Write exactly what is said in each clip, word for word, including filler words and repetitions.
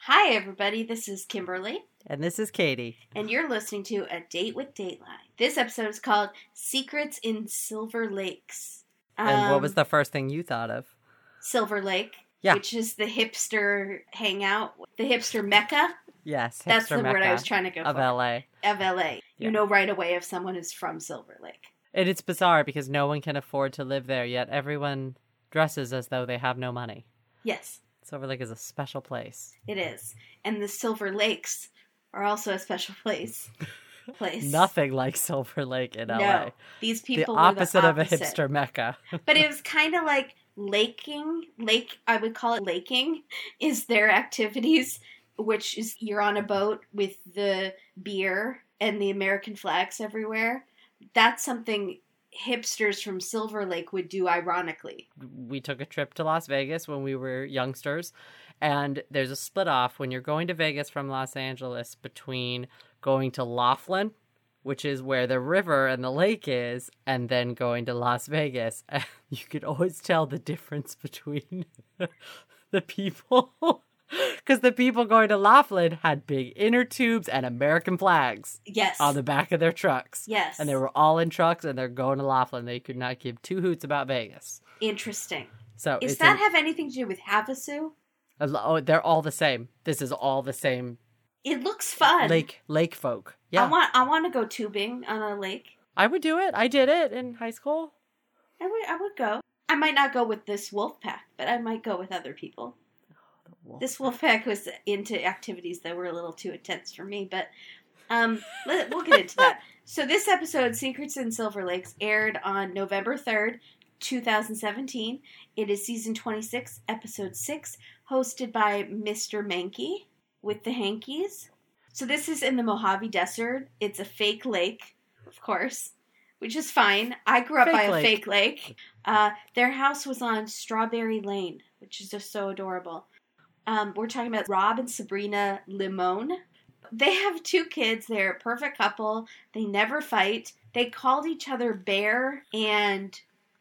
Hi, everybody. This is Kimberly. And this is Katie. And you're listening to A Date with Dateline. This episode is called Secrets in Silver Lakes. Um, And what was the first thing you thought of? Silver Lake, yeah. which is the hipster hangout, the hipster mecca. Yes, hipster That's the mecca word I was trying to go of for. L A. Of L A. Yeah. You know right away if someone is from Silver Lake. And it's bizarre because no one can afford to live there, yet everyone dresses as though they have no money. Yes. Silver Lake is a special place. It is. And the Silver Lakes are also a special place. place. Nothing like Silver Lake in L A. No. These people the were opposite, the of a opposite. hipster mecca. But it was kind of like laking. Lake, I would call it laking, is their activities, which is you're on a boat with the beer and the American flags everywhere. That's something hipsters from Silver Lake would do ironically. We took a trip to Las Vegas when we were youngsters, and there's a split off when you're going to Vegas from Los Angeles between going to Laughlin, which is where the river and the lake is, and then going to Las Vegas. And you could always tell the difference between the people. Because the people going to Laughlin had big inner tubes and American flags. Yes. On the back of their trucks. Yes. And they were all in trucks, and they're going to Laughlin. They could not give two hoots about Vegas. Interesting. So Does it's that an, have anything to do with Havasu? oh, they're all the same. This is all the same. It looks fun. Lake lake folk. Yeah. I want I want to go tubing on a lake. I would do it. I did it in high school. I would I would go. I might not go with this wolf pack, but I might go with other people. Wolf this wolf pack was into activities that were a little too intense for me, but um, let, we'll get into that. So this episode, Secrets in Silver Lakes, aired on November third, twenty seventeen. It is season twenty-six, episode six, hosted by Mister Mankey with the Hankies. So this is in the Mojave Desert. It's a fake lake, of course, which is fine. I grew up Fake by a lake. fake lake. Uh, their house was on Strawberry Lane, which is just so adorable. Um, we're talking about Rob and Sabrina Limon. They have two kids. They're a perfect couple. They never fight. They called each other Bear and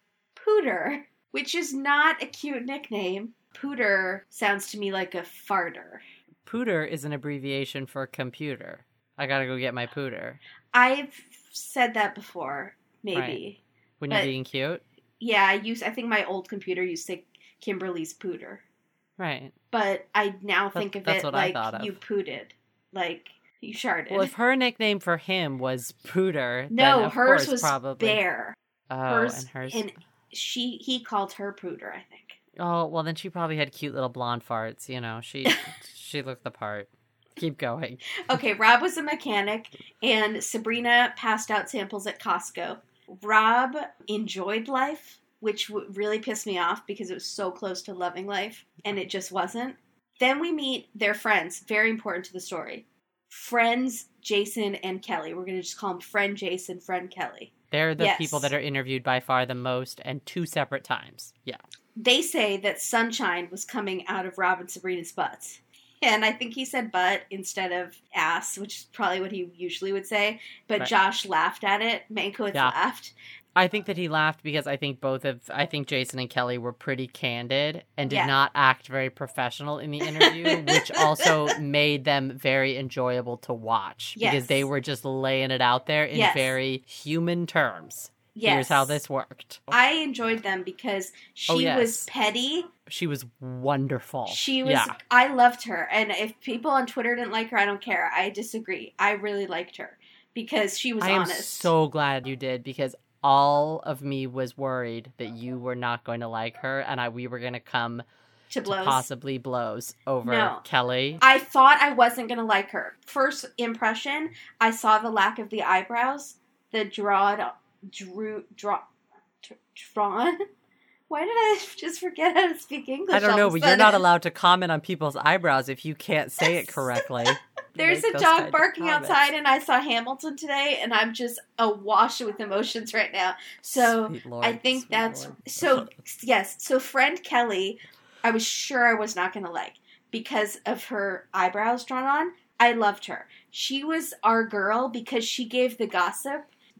Pooter, which is not a cute nickname. Pooter sounds to me like a farter. Pooter is an abbreviation for computer. I gotta go get my pooter. I've said that before, maybe. Right. When But- you're being cute? Yeah, I use. I think my old computer used to say Kimberly's Pooter. Right. But I now think of that's it what I like thought of. you pooted. Like you sharded. Well, if her nickname for him was Pooter, no, then of hers course, was probably... Bear. Oh, hers, and hers... and she he called her Pooter, I think. Oh, well, then she probably had cute little blonde farts, you know. She she looked the part. Keep going. Okay, Rob was a mechanic, and Sabrina passed out samples at Costco. Rob enjoyed life, which w- really pissed me off because it was so close to loving life, and it just wasn't. Then we meet their friends, very important to the story. Friends Jason and Kelly. We're going to just call them Friend Jason, Friend Kelly. They're the Yes. people that are interviewed by far the most, and two separate times. Yeah. They say that sunshine was coming out of Rob and Sabrina's butts. And I think he said butt instead of ass, which is probably what he usually would say. But Right. Josh laughed at it. Mankiewicz Yeah. laughed. I think that he laughed because I think both of, I think Jason and Kelly were pretty candid and did Yeah. not act very professional in the interview, which also made them very enjoyable to watch Yes. because they were just laying it out there in Yes. very human terms. Yes. Here's how this worked. I enjoyed them because she Oh, yes. was petty. She was wonderful. She was, Yeah. I loved her. And if people on Twitter didn't like her, I don't care. I disagree. I really liked her because she was I am honest. so glad you did because all of me was worried that you were not going to like her and I we were going to come to to blows. possibly blows over No. Kelly. I thought I wasn't going to like her. First impression, I saw the lack of the eyebrows, the drawed, drew, draw, d- drawn. Why did I just forget how to speak English? I don't all know, of a but you're not sudden? allowed to comment on people's eyebrows if you can't say it correctly. There's Make a those dog kind of barking comments. outside, and I saw Hamilton today, and I'm just awash with emotions right now. So Sweet Lord, I think sweet that's Lord. so. Yes, so friend Kelly, I was sure I was not going to like because of her eyebrows drawn on. I loved her. She was our girl because she gave the gossip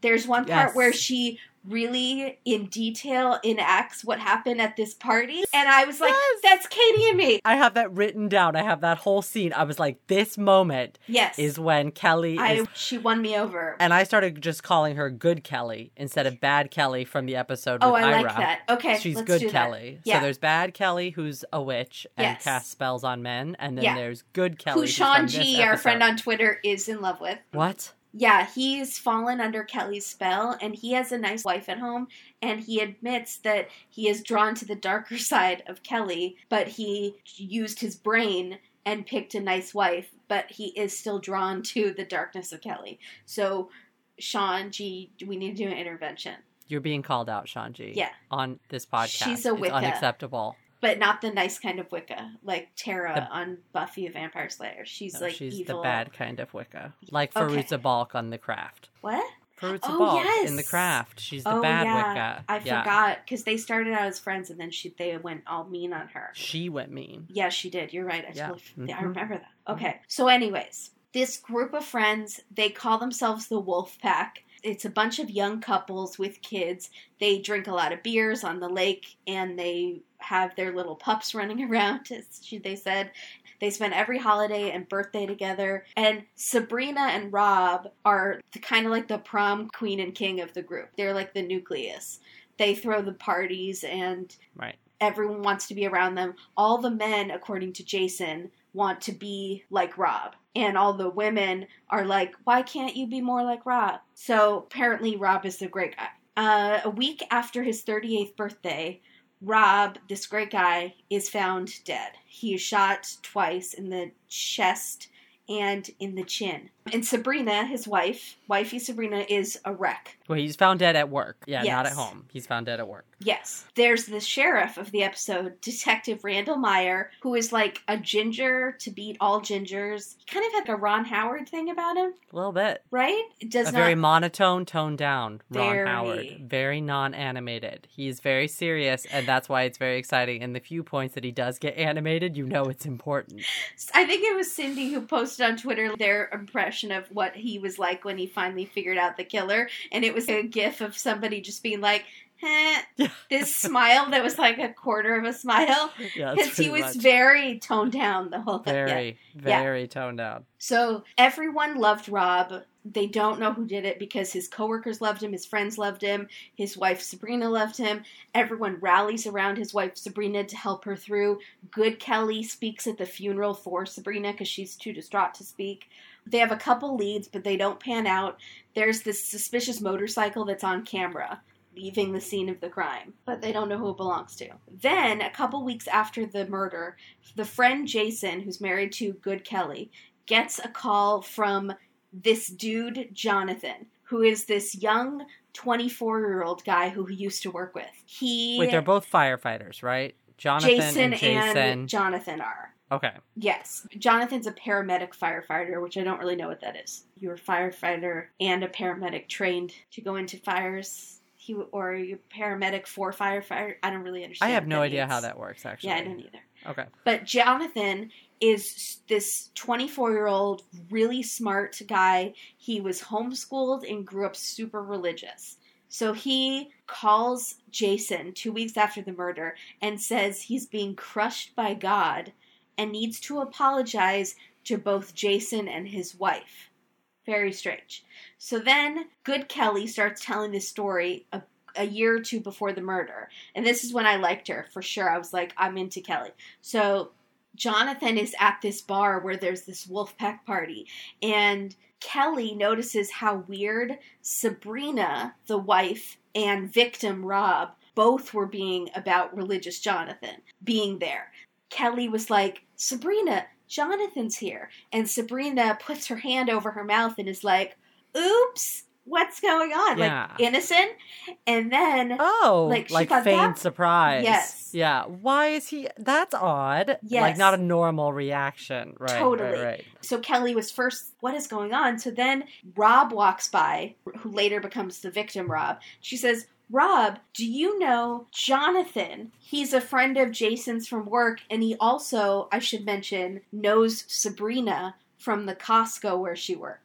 There's one part Yes. where she really in detail enacts what happened at this party. And I was like, Yes. that's Katie and me. I have that written down. I have that whole scene. I was like, this moment Yes. is when Kelly I, is... she won me over. And I started just calling her Good Kelly instead of Bad Kelly from the episode with Oh, I Ira. like that. Okay, She's let's Good do Kelly. That. Yeah. So there's Bad Kelly, who's a witch and Yes. casts spells on men. And then Yeah. there's Good Kelly, Who who's Sean from this G, our episode. friend on Twitter, is in love with. What? Yeah, he's fallen under Kelly's spell, and he has a nice wife at home, and he admits that he is drawn to the darker side of Kelly, but he used his brain and picked a nice wife, but he is still drawn to the darkness of Kelly. So, Sean G, we need to do an intervention. You're being called out, Sean G. Yeah. On this podcast. She's a It's Wicca. unacceptable. But not the nice kind of Wicca, like Tara The- on Buffy the Vampire Slayer. She's No, like she's evil. the bad kind of Wicca. Like Okay. Faruza Balk on The Craft. What? Faruza Oh, Balk yes. in The Craft. She's the Oh, bad yeah. Wicca. I Yeah. forgot, because they started out as friends, and then she they went all mean on her. She went mean. Yeah, she did. You're right. I Yeah. totally, I Mhm. remember that. Okay. So, anyways, this group of friends, they call themselves the Wolf Pack. It's a bunch of young couples with kids. They drink a lot of beers on the lake, and they have their little pups running around, as she, they said. They spend every holiday and birthday together. And Sabrina and Rob are kind of like the prom queen and king of the group. They're like the nucleus. They throw the parties, and Right. everyone wants to be around them. All the men, according to Jason, want to be like Rob. And all the women are like, why can't you be more like Rob? So apparently Rob is the great guy. Uh, a week after his thirty-eighth birthday, Rob, this great guy, is found dead. He is shot twice in the chest and in the chin. And Sabrina, his wife, wifey Sabrina, is a wreck. Well, he's found dead at work. Yeah, not at Yes. home. He's found dead at work. Yes. There's the sheriff of the episode, Detective Randall Meyer, who is like a ginger to beat all gingers. He kind of had a Ron Howard thing about him, A little bit. right? It does a not. very monotone, toned down Ron Very. Howard. Very non-animated. He's very serious, and that's why it's very exciting. And the few points that he does get animated, you know it's important. I think it was Cindy who posted on Twitter their impression of what he was like when he finally figured out the killer. And it was a gif of somebody just being like, eh, this smile that was like a quarter of a smile. Yeah, Because he was very toned down the whole thing. Yeah. very, very toned down. So everyone loved Rob. They don't know who did it because his coworkers loved him, his friends loved him, his wife Sabrina loved him. Everyone rallies around his wife Sabrina to help her through. Good Kelly speaks at the funeral for Sabrina because she's too distraught to speak. They have a couple leads, but they don't pan out. There's this suspicious motorcycle that's on camera, leaving the scene of the crime, but they don't know who it belongs to. Then, a couple weeks after the murder, the friend Jason, who's married to Good Kelly, gets a call from this dude, Jonathan, who is this young twenty-four-year-old guy who he used to work with. He... Wait, they're both firefighters, right? Jonathan Jason and Jason. and Jonathan are. Okay. Yes. Jonathan's a paramedic firefighter, which I don't really know what that is. You're a firefighter and a paramedic trained to go into fires. He, or you paramedic for firefighter. I don't really understand. I have what no that idea means. how that works, actually. Yeah, I don't either. Okay. But Jonathan is this twenty-four-year-old, really smart guy. He was homeschooled and grew up super religious. So he calls Jason two weeks after the murder and says he's being crushed by God and needs to apologize to both Jason and his wife. Very strange. So then Good Kelly starts telling this story a, a year or two before the murder. And this is when I liked her, for sure. I was like, I'm into Kelly. So Jonathan is at this bar where there's this Wolfpack party. And Kelly notices how weird Sabrina, the wife, and victim Rob both were being about religious Jonathan being there. Kelly was like, Sabrina, Jonathan's here. And Sabrina puts her hand over her mouth and is like, oops, what's going on? Yeah. Like, innocent? And then, Oh, Like, she like thought feigned that- surprise. Yes. Yeah. Why is he? That's odd. Yes. Like not a normal reaction. Right. Totally. Right. Right. so Kelly was first, what is going on? So then Rob walks by, who later becomes the victim, Rob. She says, Rob, do you know Jonathan? He's a friend of Jason's from work, and he also, I should mention, knows Sabrina from the Costco where she works.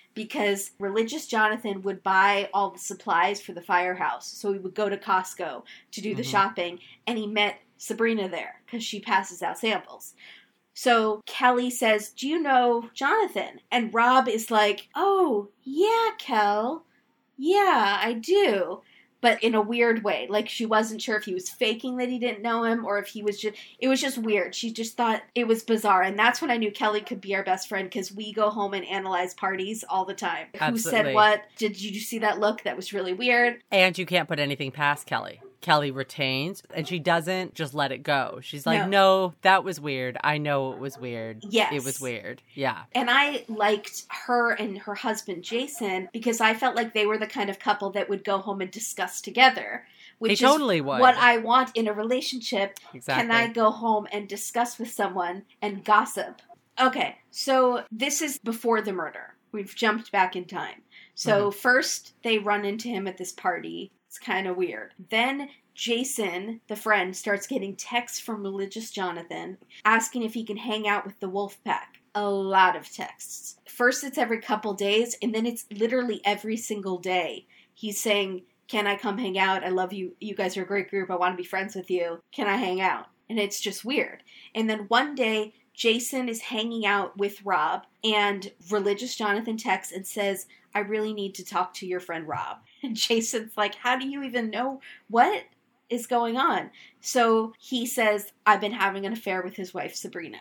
because Religious Jonathan would buy all the supplies for the firehouse. So he would go to Costco to do the mm-hmm. shopping, and he met Sabrina there because she passes out samples. So Kelly says, do you know Jonathan? And Rob is like, oh, yeah, Kel. Yeah, I do. But in a weird way. Like, she wasn't sure if he was faking that he didn't know him or if he was just... It was just weird. She just thought it was bizarre. And that's when I knew Kelly could be our best friend, because we go home and analyze parties all the time. Absolutely. Who said what? Did you see that look? That was really weird. And you can't put anything past Kelly. Kelly retains, and she doesn't just let it go. She's like, no. no, that was weird. I know it was weird. Yes. It was weird. Yeah. And I liked her and her husband, Jason, because I felt like they were the kind of couple that would go home and discuss together. Which they totally is would. What I want in a relationship. Exactly. Can I go home and discuss with someone and gossip? Okay, so this is before the murder. We've jumped back in time. So mm-hmm. first, they run into him at this party. It's kind of weird. Then Jason, the friend, starts getting texts from Religious Jonathan asking if he can hang out with the wolf pack. A lot of texts. First it's every couple days, and then it's literally every single day. He's saying, can I come hang out? I love you. You guys are a great group. I want to be friends with you. Can I hang out? And it's just weird. And then one day, Jason is hanging out with Rob, and Religious Jonathan texts and says, I really need to talk to your friend Rob. And Jason's like, how do you even know what is going on? So he says, I've been having an affair with his wife, Sabrina.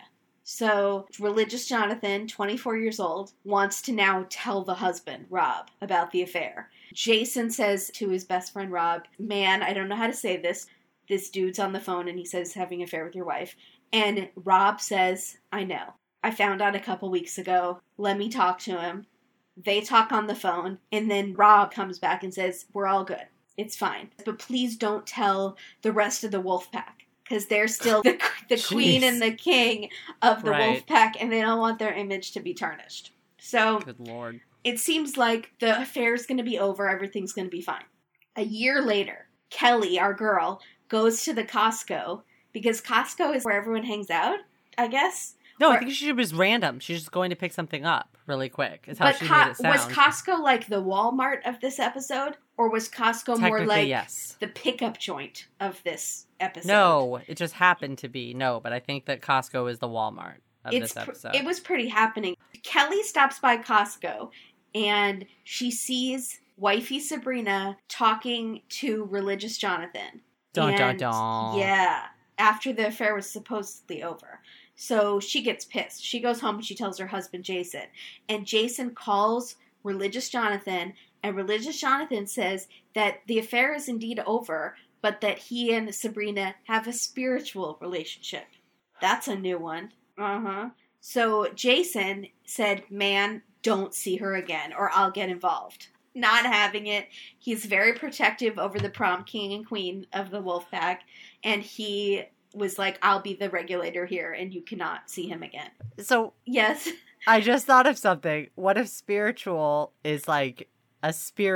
So Religious Jonathan, twenty-four years old, wants to now tell the husband, Rob, about the affair. Jason says to his best friend, Rob, man, I don't know how to say this. This dude's on the phone and he says having an affair with your wife. And Rob says, I know. I found out a couple weeks ago. Let me talk to him. They talk on the phone, and then Rob comes back and says, we're all good. It's fine. But please don't tell the rest of the wolf pack, because they're still the, the queen and the king of the right. wolf pack, and they don't want their image to be tarnished. So good Lord. It seems like the affair's going to be over. Everything's going to be fine. A year later, Kelly, our girl, goes to the Costco, because Costco is where everyone hangs out, I guess. No, or, I think she was random. She's just going to pick something up really quick. Is how but she Co- made it sound. Was Costco like the Walmart of this episode? Or was Costco more like yes. the pickup joint of this episode? No, it just happened to be. No, but I think that Costco is the Walmart of it's this episode. Pr- it was pretty happening. Kelly stops by Costco, and she sees wifey Sabrina talking to Religious Jonathan. Dun, and, dun, dun. Yeah, after the affair was supposedly over. So she gets pissed. She goes home and she tells her husband, Jason. And Jason calls Religious Jonathan, and Religious Jonathan says that the affair is indeed over, but that he and Sabrina have a spiritual relationship. That's a new one. Uh-huh. So Jason said, man, don't see her again, or I'll get involved. Not having it. He's very protective over the prom king and queen of the wolf pack, and he was like, I'll be the regulator here, and you cannot see him again. So, yes. I just thought of something. What if spiritual is like a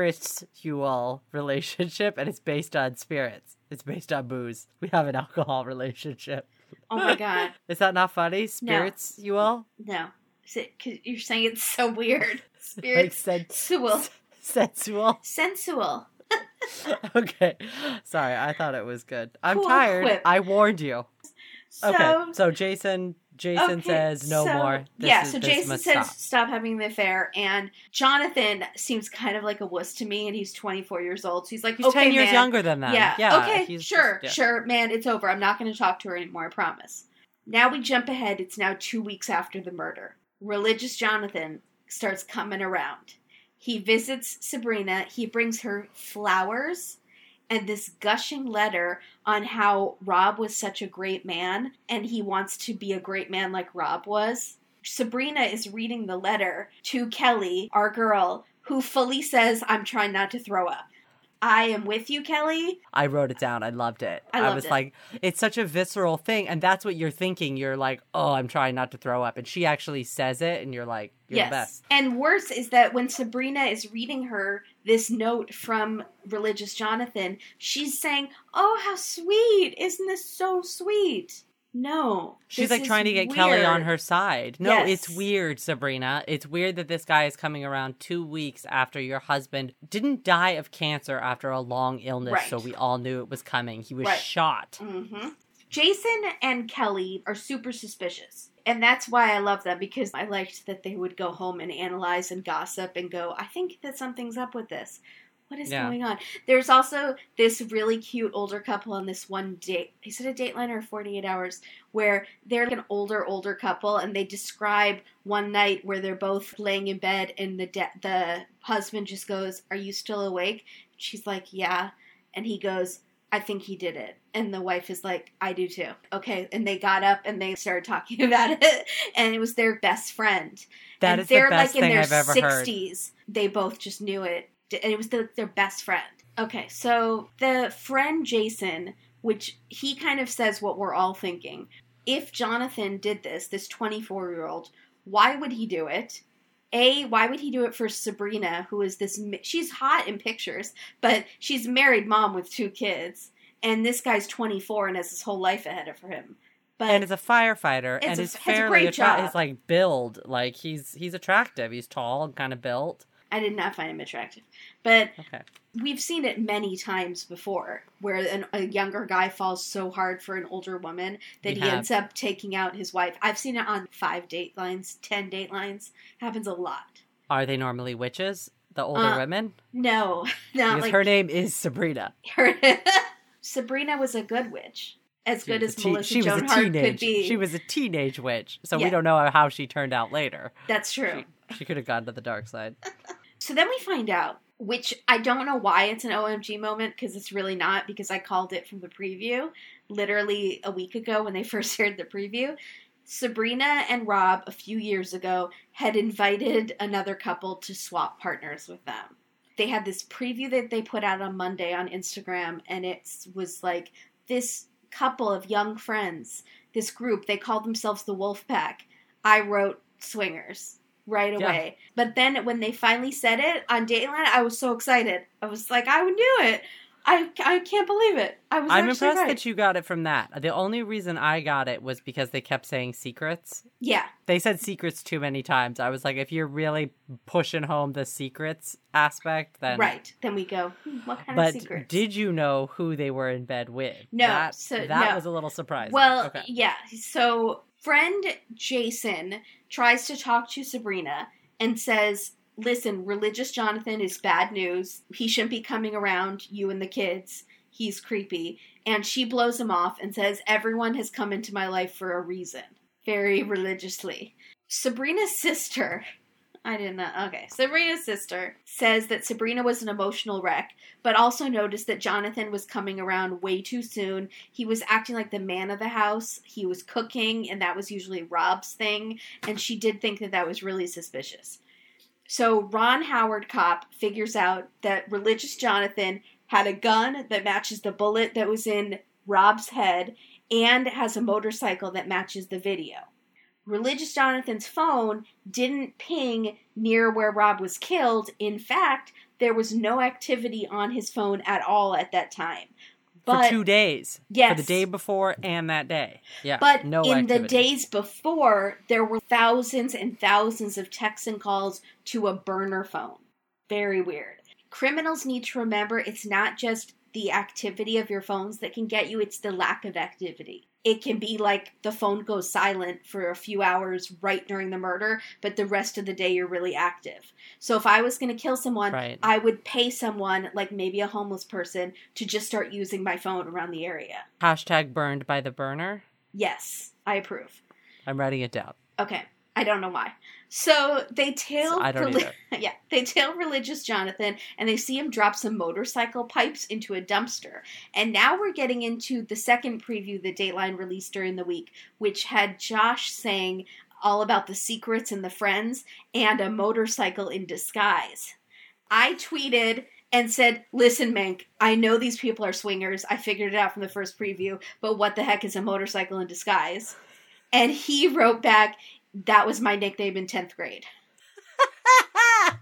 spiritual relationship, and it's based on spirits? It's based on booze. We have an alcohol relationship. Oh my God. Is that not funny? Spirits, no. you all? No. Because you're saying it's so weird. Spirits. Like sensual. Sensual. Sensual. Okay. Sorry, I thought it was good. I'm cool tired. Whip. I warned you. So, okay. So Jason Jason okay, says no so, more. This yeah, is, so this Jason must says stop. stop having the affair, and Jonathan seems kind of like a wuss to me, and he's twenty-four years old. So he's like, he's okay, ten years man. younger than that. Yeah. yeah okay. he's Sure. just, yeah. Sure, man. It's over. I'm not going to talk to her anymore. I promise. Now we jump ahead. It's now two weeks after the murder. Religious Jonathan starts coming around. He visits Sabrina. He brings her flowers and this gushing letter on how Rob was such a great man, and he wants to be a great man like Rob was. Sabrina is reading the letter to Kelly, our girl, who fully says, I'm trying not to throw up. I am with you, Kelly. I wrote it down. I loved it. I, loved was it. like, it's such a visceral thing. And that's what you're thinking. You're like, oh, I'm trying not to throw up. And she actually says it. And you're like, you're yes. the best. And worse is that when Sabrina is reading her this note from Religious Jonathan, she's saying, oh, how sweet. Isn't this so sweet? No. She's this like is trying to get Kelly on weird. her side. No, Yes. it's weird, Sabrina. It's weird that this guy is coming around two weeks after your husband didn't die of cancer after a long illness, Right. so we all knew it was coming. He was Right. shot. Mm-hmm. Jason and Kelly are super suspicious. And that's why I love them, because I liked that they would go home and analyze and gossip and go, I think that something's up with this. What is Yeah. going on? There's also this really cute older couple on this one date. Is it a Dateline or forty-eight hours? Where they're like an older, older couple, and they describe one night where they're both laying in bed, and the de- the husband just goes, "Are you still awake?" She's like, "Yeah." And he goes, "I think he did it." And the wife is like, "I do too." Okay. And they got up and they started talking about it. And it was their best friend. That and is the they're best like in thing their I've ever heard. sixties. They both just knew it. And it was the, their best friend. Okay. So the friend Jason, which he kind of says what we're all thinking. If Jonathan did this, this twenty-four-year-old, why would he do it? A, why would he do it for Sabrina, who is this, she's hot in pictures, but she's a married mom with two kids. And this guy's twenty-four and has his whole life ahead of him. But And is a firefighter, It's and a- is has a fairly great attractive. job. His like build, like he's he's attractive. He's tall and kind of built. I did not find him attractive. But Okay. we've seen it many times before, where an, a younger guy falls so hard for an older woman that We he have. ends up taking out his wife. I've seen it on five Datelines, ten Datelines. Happens a lot. Are they normally witches? The older Uh, women? No, not Because like her name is Sabrina. her. Sabrina was a good witch, as She good was as a teen- Melissa she was Joan a Hart teenage. could be. She was a teenage witch, so we Yeah. don't know how she turned out later. That's true. She, she could have gone to the dark side. So then we find out, which I don't know why it's an O M G moment, because it's really not, because I called it from the preview, literally a week ago when they first aired the preview. Sabrina and Rob, a few years ago, had invited another couple to swap partners with them. They had this preview that they put out on Monday on Instagram, and it was like this couple of young friends, this group, they called themselves the Wolf Pack. I wrote swingers right Yeah. away. But then when they finally said it on Dateline, I was so excited. I was like, I knew it. I, I can't believe it. I was I'm actually impressed right. that you got it from that. The only reason I got it was because they kept saying secrets. Yeah. They said secrets too many times. I was like, if you're really pushing home the secrets aspect, then Right. Then we go, hmm, what kind But of secrets? did you know who they were in bed with? No, that, so- that no. was a little surprising. Well, okay. yeah. So friend Jason tries to talk to Sabrina and says, listen, religious Jonathan is bad news. He shouldn't be coming around you and the kids. He's creepy. And she blows him off and says, everyone has come into my life for a reason. Very religiously. Sabrina's sister, I didn't know. Okay. Sabrina's sister says that Sabrina was an emotional wreck, but also noticed that Jonathan was coming around way too soon. He was acting like the man of the house. He was cooking, and that was usually Rob's thing. And she did think that that was really suspicious. So Ron Howard cop figures out that religious Jonathan had a gun that matches the bullet that was in Rob's head and has a motorcycle that matches the video. Religious Jonathan's phone didn't ping near where Rob was killed. In fact, there was no activity on his phone at all at that time. But For two days. Yes. For the day before and that day. Yeah. But no in activity. the days before, there were thousands and thousands of texts and calls to a burner phone. Very weird. Criminals need to remember it's not just the activity of your phones that can get you, it's the lack of activity. It can be like the phone goes silent for a few hours right during the murder, but the rest of the day you're really active. So if I was going to kill someone, Right. I would pay someone, like maybe a homeless person, to just start using my phone around the area. Hashtag burned by the burner. Yes, I approve. I'm writing it down. Okay, I don't know why. So they tail, I don't reli- either. yeah, they tail religious Jonathan, and they see him drop some motorcycle pipes into a dumpster. And now we're getting into the second preview that Dateline released during the week, which had Josh saying all about the secrets and the friends, and a motorcycle in disguise. I tweeted and said, listen, Mank, I know these people are swingers. I figured it out from the first preview, but what the heck is a motorcycle in disguise? And he wrote back, that was my nickname in tenth grade. uh,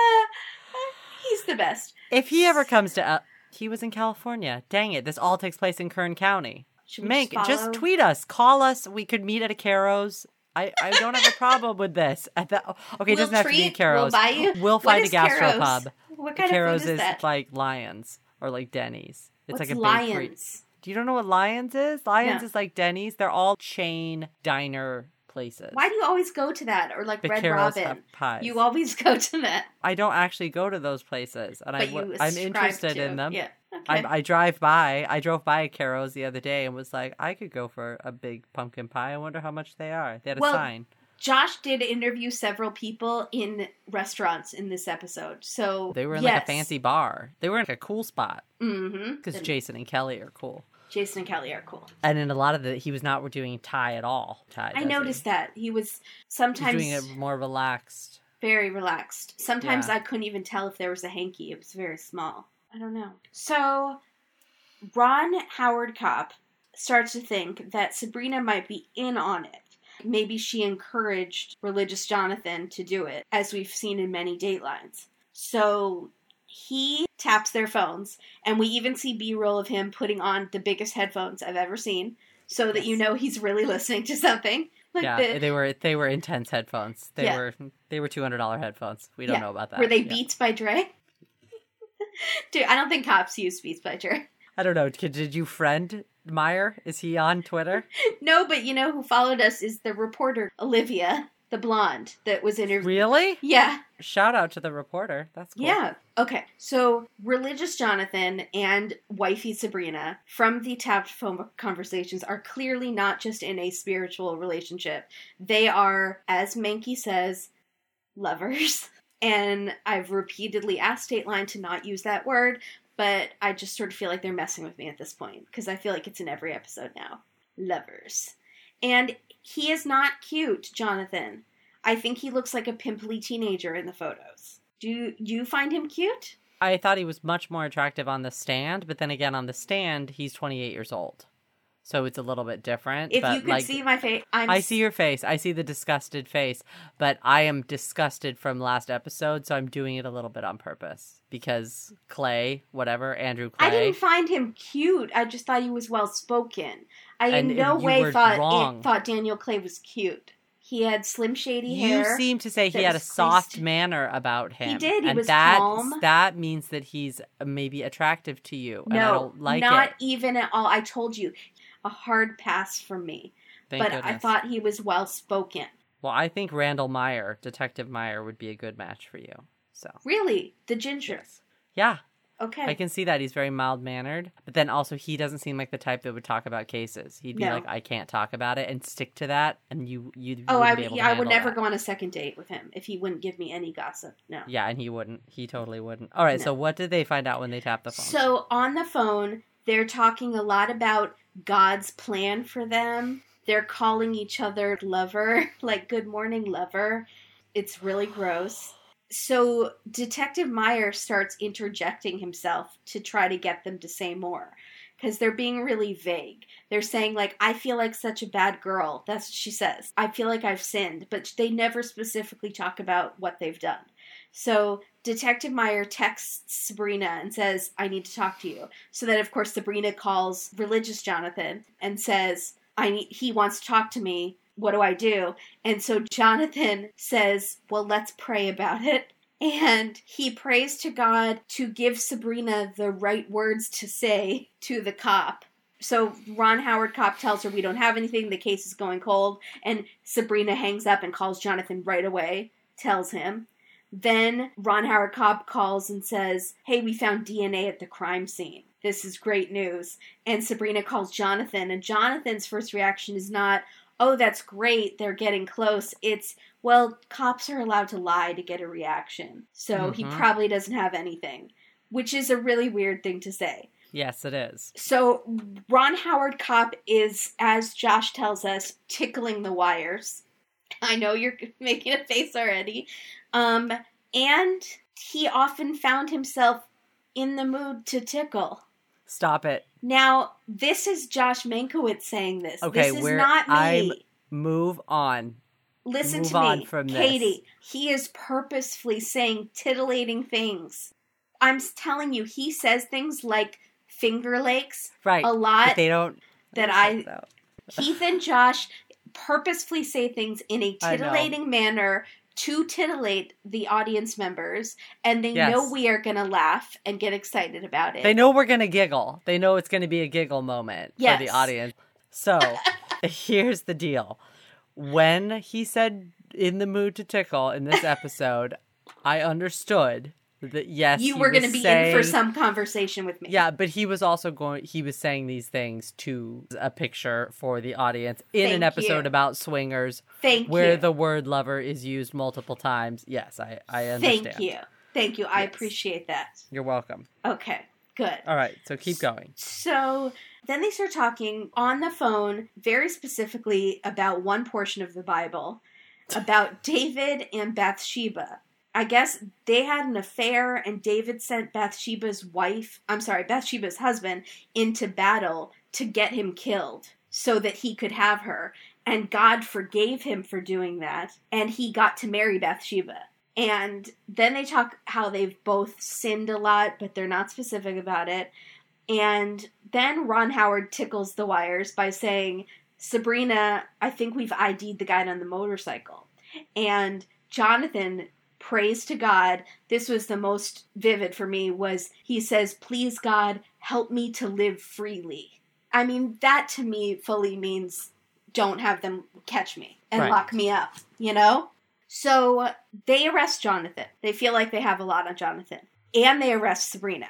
he's the best. If he ever comes to... Uh, he was in California. Dang it. This all takes place in Kern County. Should we Mank, just, just follow? tweet us. Call us. We could meet at a Caro's. I, I don't have a problem with this. At the, okay, it We'll doesn't have to be a treat, Caro's. We'll buy you. We'll What find a is Caro's? gastropub. What kind Caro's of food is, is that? like Lions or like Denny's. It's What's like a Lions? bakery. Do you don't know what Lions is? Lions No. is like Denny's. They're all chain diner places. Why do you always go to that? Or like The Red Caro's Robin? have pies. You always go to that. I don't actually go to those places, and But I, you w- I'm ascribe interested to. in them. Yeah. Okay. I, I drive by. I drove by a Caro's the other day and was like, I could go for a big pumpkin pie. I wonder how much they are. They had a Well, sign. Josh did interview several people in restaurants in this episode. So They were in yes. like a fancy bar. They were in like a cool spot Mm-hmm. because And Jason and Kelly are cool. Jason and Kelly are cool. And in a lot of the, he was not doing Thai at all. Thai. I does he? noticed that. He was He's sometimes doing it more relaxed. very relaxed. Sometimes Yeah. I couldn't even tell if there was a hanky. It was very small. I don't know. So Ron Howard Kopp starts to think that Sabrina might be in on it. Maybe she encouraged Religious Jonathan to do it, as we've seen in many Datelines. So he taps their phones, and we even see B-roll of him putting on the biggest headphones I've ever seen, so that Yes. you know he's really listening to something. Like Yeah, the, they were they were intense headphones. They Yeah. were they were two hundred dollar headphones. We don't Yeah. know about that. Were they Yeah. Beats by Dre? Dude, I don't think cops use Beats by Dre. I don't know. Did did you friend Meyer? Is he on Twitter? No, but you know who followed us is the reporter, Olivia, the blonde that was interviewed. Really? Yeah, Shout out to the reporter. That's cool. yeah. Okay, so Religious Jonathan and wifey Sabrina from the tapped phone conversations are clearly not just in a spiritual relationship. They are, as Mankey says, lovers. And I've repeatedly asked Dateline to not use that word, but I just sort of feel like they're messing with me at this point, because I feel like it's in every episode now. Lovers. And he is not cute, Jonathan. I think he looks like a pimply teenager in the photos. Do you find him cute? I thought he was much more attractive on the stand, but then again, on the stand, he's twenty-eight years old. So it's a little bit different. If but you could like, see my face, I'm I see your face. I see the disgusted face, but I am disgusted from last episode, so I'm doing it a little bit on purpose because Clay, whatever, Andrew Clay. I didn't find him cute. I just thought he was well spoken. I And in no you way were thought wrong. it, thought Daniel Clay was cute. He had slim shady You hair. seem to say he that had a was soft creased. manner about him. He did. He and was that, calm. That means that he's maybe attractive to you. And I No, don't like not it. even at all. I told you, a hard pass for me. Thank but goodness. I thought he was well spoken. Well, I think Randall Meyer, Detective Meyer, would be a good match for you. So Really, the ginger. yes. Yeah, Okay. I can see that. He's very mild-mannered. But then also, he doesn't seem like the type that would talk about cases. He'd be No. like, I can't talk about it, and stick to that, and you, you Oh, I, wouldn't be able to yeah, I would handle never that. go on a second date with him if he wouldn't give me any gossip. No. Yeah, and he wouldn't. He totally wouldn't. All right, No. so what did they find out when they tapped the phone? So on the phone, they're talking a lot about God's plan for them. They're calling each other lover, like good morning lover. It's really gross. So Detective Meyer starts interjecting himself to try to get them to say more. Because they're being really vague. They're saying, like, I feel like such a bad girl. That's what she says. I feel like I've sinned. But they never specifically talk about what they've done. So Detective Meyer texts Sabrina and says, I need to talk to you. So then, of course, Sabrina calls Religious Jonathan and says, I need, he wants to talk to me. What do I do? And so Jonathan says, well, let's pray about it. And he prays to God to give Sabrina the right words to say to the cop. So Ron Howard Kopp tells her we don't have anything, the case is going cold, and Sabrina hangs up and calls Jonathan right away, tells him. Then Ron Howard Kopp calls and says, hey, we found D N A at the crime scene. This is great news. And Sabrina calls Jonathan, and Jonathan's first reaction is not, oh, that's great, they're getting close. It's, well, cops are allowed to lie to get a reaction. So mm-hmm. he probably doesn't have anything, which is a really weird thing to say. Yes, it is. So Ron Howard Kopp is, as Josh tells us, tickling the wires. I know you're making a face already. Um, and he often found himself in the mood to tickle. Stop it. Now, this is Josh Mankiewicz saying this. Okay, this is we're, not me. I'm, move on. Listen move to on me, from Katie. This. He is purposefully saying titillating things. I'm telling you, he says things like Finger Lakes right, a lot. But they don't. that I, Keith and Josh purposefully say things in a titillating manner to titillate the audience members, and they yes. know we are going to laugh and get excited about it. They know we're going to giggle. They know it's going to be a giggle moment yes. for the audience. So, here's the deal. When he said in the mood to tickle in this episode, I understood that yes, you were going to be saying, in for some conversation with me. Yeah, but he was also going. He was saying these things to a picture for the audience in Thank an episode you. about swingers, Thank where you. the word "lover" is used multiple times. Yes, I I understand. Thank you, thank you. I yes. appreciate that. You're welcome. Okay, good. All right, so keep going. So then they start talking on the phone, very specifically about one portion of the Bible, about David and Bathsheba. I guess they had an affair, and David sent Bathsheba's wife, I'm sorry, Bathsheba's husband, into battle to get him killed so that he could have her. And God forgave him for doing that, and he got to marry Bathsheba. And then they talk how they've both sinned a lot, but they're not specific about it. And then Ron Howard tickles the wires by saying, Sabrina, I think we've I D'd the guy on the motorcycle. And Jonathan, praise to God, this was the most vivid for me, was he says, please God, help me to live freely. I mean, that to me fully means don't have them catch me and right. lock me up, you know? So they arrest Jonathan. They feel like they have a lot on Jonathan. And they arrest Sabrina.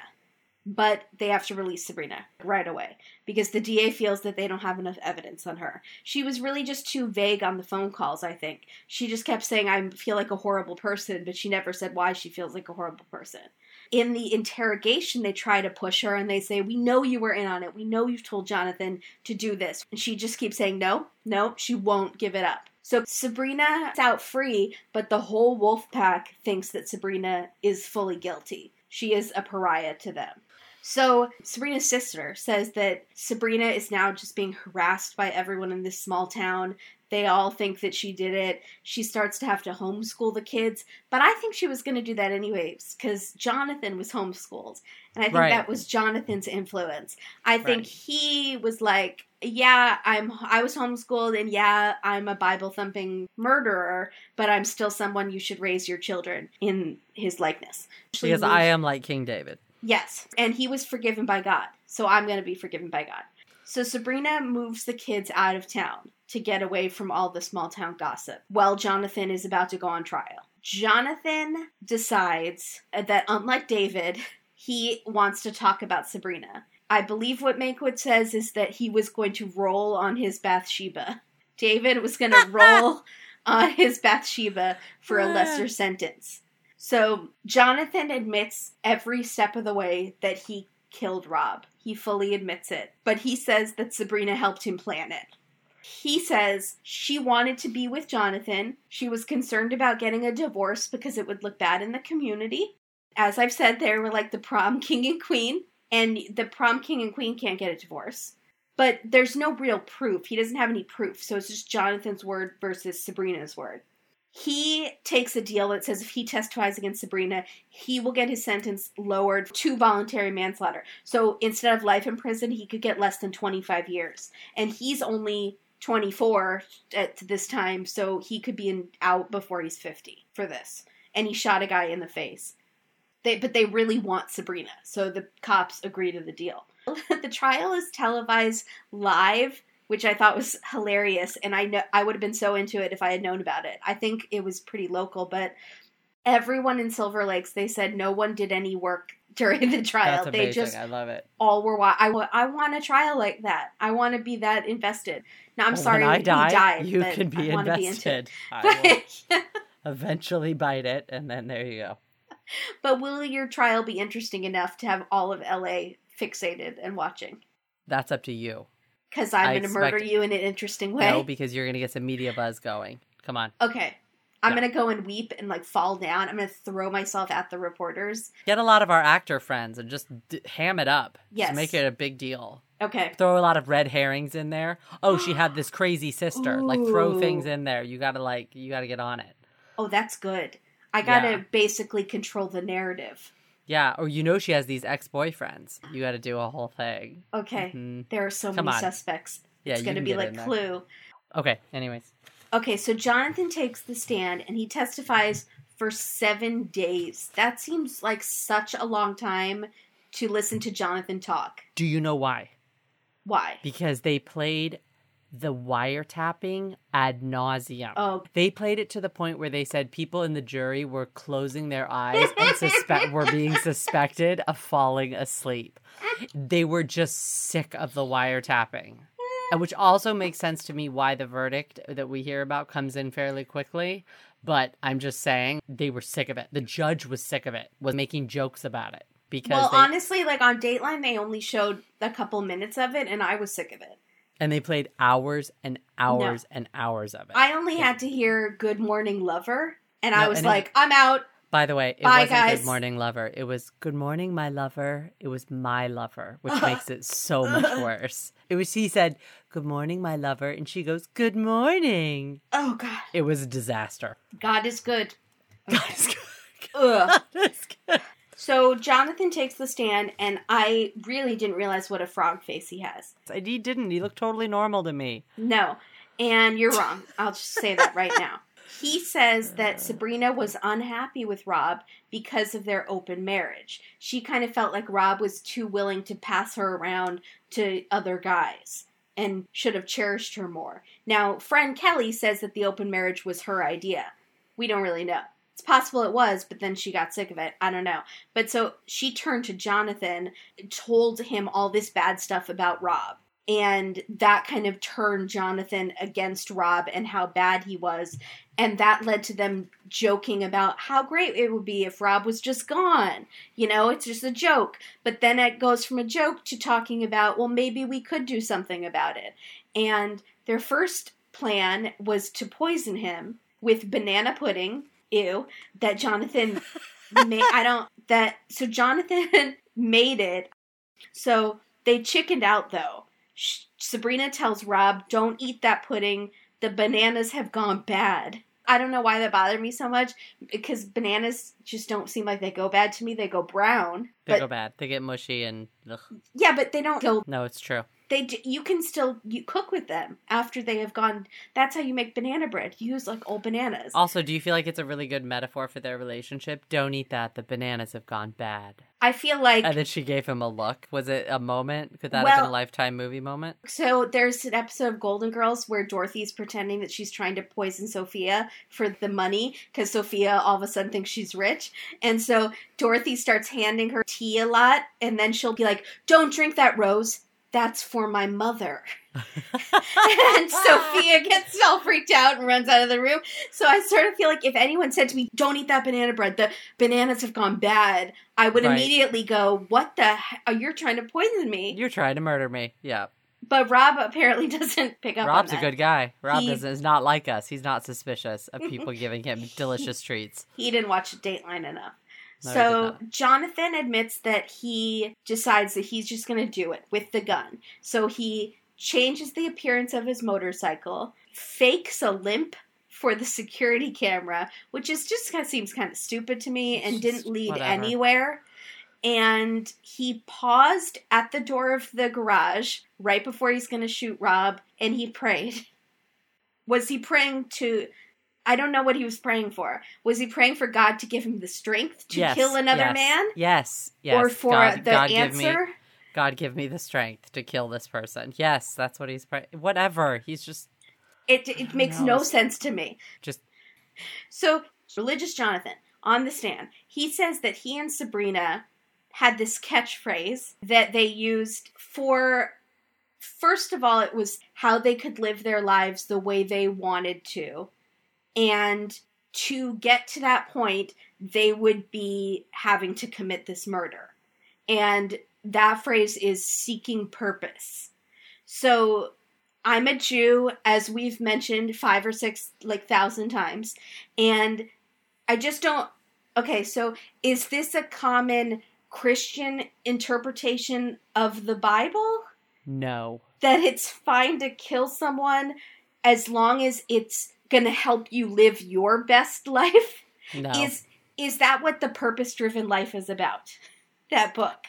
But they have to release Sabrina right away because the D A feels that they don't have enough evidence on her. She was really just too vague on the phone calls, I think. She just kept saying, I feel like a horrible person, but she never said why she feels like a horrible person. In the interrogation, they try to push her and they say, we know you were in on it. We know you've told Jonathan to do this. And she just keeps saying, no, no, she won't give it up. So Sabrina's out free, but the whole wolf pack thinks that Sabrina is fully guilty. She is a pariah to them. So Sabrina's sister says that Sabrina is now just being harassed by everyone in this small town. They all think that she did it. She starts to have to homeschool the kids. But I think she was going to do that anyways because Jonathan was homeschooled. And I think right. that was Jonathan's influence. I think right. he was like, yeah, I'm, I was homeschooled and yeah, I'm a Bible-thumping murderer, but I'm still someone you should raise your children in his likeness. Because I am like King David. Yes, and he was forgiven by God, so I'm going to be forgiven by God. So Sabrina moves the kids out of town to get away from all the small town gossip while Jonathan is about to go on trial. Jonathan decides that, unlike David, he wants to talk about Sabrina. I believe what Mankiewicz says is that he was going to roll on his Bathsheba. David was going to roll on his Bathsheba for a lesser sentence. So Jonathan admits every step of the way that he killed Rob. He fully admits it. But he says that Sabrina helped him plan it. He says she wanted to be with Jonathan. She was concerned about getting a divorce because it would look bad in the community. As I've said, they were like the prom king and queen. And the prom king and queen can't get a divorce. But there's no real proof. He doesn't have any proof. So it's just Jonathan's word versus Sabrina's word. He takes a deal that says if he testifies against Sabrina, he will get his sentence lowered to voluntary manslaughter. So instead of life in prison, he could get less than twenty-five years. And he's only twenty-four at this time, so he could be in, out before he's fifty for this. And he shot a guy in the face. They, but they really want Sabrina, so the cops agree to the deal. The trial is televised live, which I thought was hilarious, and I know I would have been so into it if I had known about it. I think it was pretty local, but everyone in Silver Lakes, they said no one did any work during the trial. That's amazing. They just I love it. All were wa- I, I want a trial like that. I want to be that invested. Now, I'm well, sorry when I he die, died. You but can be I invested. Be I will eventually bite it, and then there you go. But will your trial be interesting enough to have all of L A fixated and watching? That's up to you. Because I'm going to murder you in an interesting way? No, because you're going to get some media buzz going. Come on. Okay. I'm no. going to go and weep and like fall down. I'm going to throw myself at the reporters. Get a lot of our actor friends and just d- ham it up. Yes. Just make it a big deal. Okay. Throw a lot of red herrings in there. Oh, she had this crazy sister. Like throw things in there. You got to like, you got to get on it. Oh, that's good. I got to yeah. basically control the narrative. Yeah, or you know she has these ex-boyfriends. You got to do a whole thing. Okay, mm-hmm. There are so Come many on. suspects. Yeah, It's going to be like Clue. Okay, anyways. Okay, so Jonathan takes the stand and he testifies for seven days. That seems like such a long time to listen to Jonathan talk. Do you know why? Why? Because they played the wiretapping ad nauseum. Oh. They played it to the point where they said people in the jury were closing their eyes and suspe- were being suspected of falling asleep. They were just sick of the wiretapping. And which also makes sense to me why the verdict that we hear about comes in fairly quickly. But I'm just saying they were sick of it. The judge was sick of it, was making jokes about it. Because well, they, honestly, like on Dateline, they only showed a couple minutes of it, and I was sick of it. And they played hours and hours no. and hours of it. I only yeah. had to hear Good Morning Lover, and no, I was and like, it, I'm out. By the way, it Bye, wasn't guys. Good Morning Lover. It was Good Morning, My Lover. It was My Lover, which makes it so much worse. It was, he said, Good morning, my lover. And she goes, Good morning. Oh, God. It was a disaster. God is good. God is good. Ugh. God is good. So Jonathan takes the stand, and I really didn't realize what a frog face he has. He didn't. He looked totally normal to me. No. And you're wrong. I'll just say that right now. He says that Sabrina was unhappy with Rob because of their open marriage. She kind of felt like Rob was too willing to pass her around to other guys and should have cherished her more. Now, friend Kelly says that the open marriage was her idea. We don't really know. It's possible it was, but then she got sick of it. I don't know. But so she turned to Jonathan, told him all this bad stuff about Rob. And that kind of turned Jonathan against Rob and how bad he was. And that led to them joking about how great it would be if Rob was just gone. You know, it's just a joke. But then it goes from a joke to talking about, well, maybe we could do something about it. And their first plan was to poison him with banana pudding. Ew. That Jonathan made. I don't. That. So Jonathan made it. So they chickened out, though. Sabrina tells Rob, don't eat that pudding. The bananas have gone bad. I don't know why that bothered me so much, because bananas just don't seem like they go bad to me. They go brown. They but, go bad. They get mushy and... Ugh. Yeah, but they don't go... No, it's true. They You can still you cook with them after they have gone... That's how you make banana bread. You use, like, old bananas. Also, do you feel like it's a really good metaphor for their relationship? Don't eat that. The bananas have gone bad. I feel like... And then she gave him a look. Was it a moment? Could that well, have been a Lifetime movie moment? So there's an episode of Golden Girls where Dorothy's pretending that she's trying to poison Sophia for the money because Sophia all of a sudden thinks she's rich. And so Dorothy starts handing her tea a lot, and then she'll be like, don't drink that, Rose. That's for my mother. And Sophia gets all freaked out and runs out of the room. So I sort of feel like if anyone said to me, don't eat that banana bread, the bananas have gone bad, I would right. immediately go, what the heck? Oh, you're trying to poison me. You're trying to murder me. Yeah. But Rob apparently doesn't pick up Rob's on that. a good guy. Rob he, is, is not like us. He's not suspicious of people giving him delicious treats. He didn't watch Dateline enough. No, so Jonathan admits that he decides that he's just going to do it with the gun. So he changes the appearance of his motorcycle, fakes a limp for the security camera, which is just kind of seems kind of stupid to me and didn't lead Whatever. anywhere. And he paused at the door of the garage right before he's going to shoot Rob, and he prayed. Was he praying to... I don't know what he was praying for. Was he praying for God to give him the strength to yes, kill another yes, man? Yes, yes. Or for God, the God answer? Give me, God give me the strength to kill this person. Yes, that's what he's praying. Whatever. He's just... It it makes know. no sense to me. Just... So, Religious Jonathan, on the stand, he says that he and Sabrina had this catchphrase that they used for... First of all, it was how they could live their lives the way they wanted to. And to get to that point, they would be having to commit this murder. And that phrase is seeking purpose. So I'm a Jew, as we've mentioned five or six, like, thousand times. And I just don't... Okay, so is this a common Christian interpretation of the Bible? No. That it's fine to kill someone as long as it's going to help you live your best life? No. Is Is that what The Purpose-Driven Life is about? That book.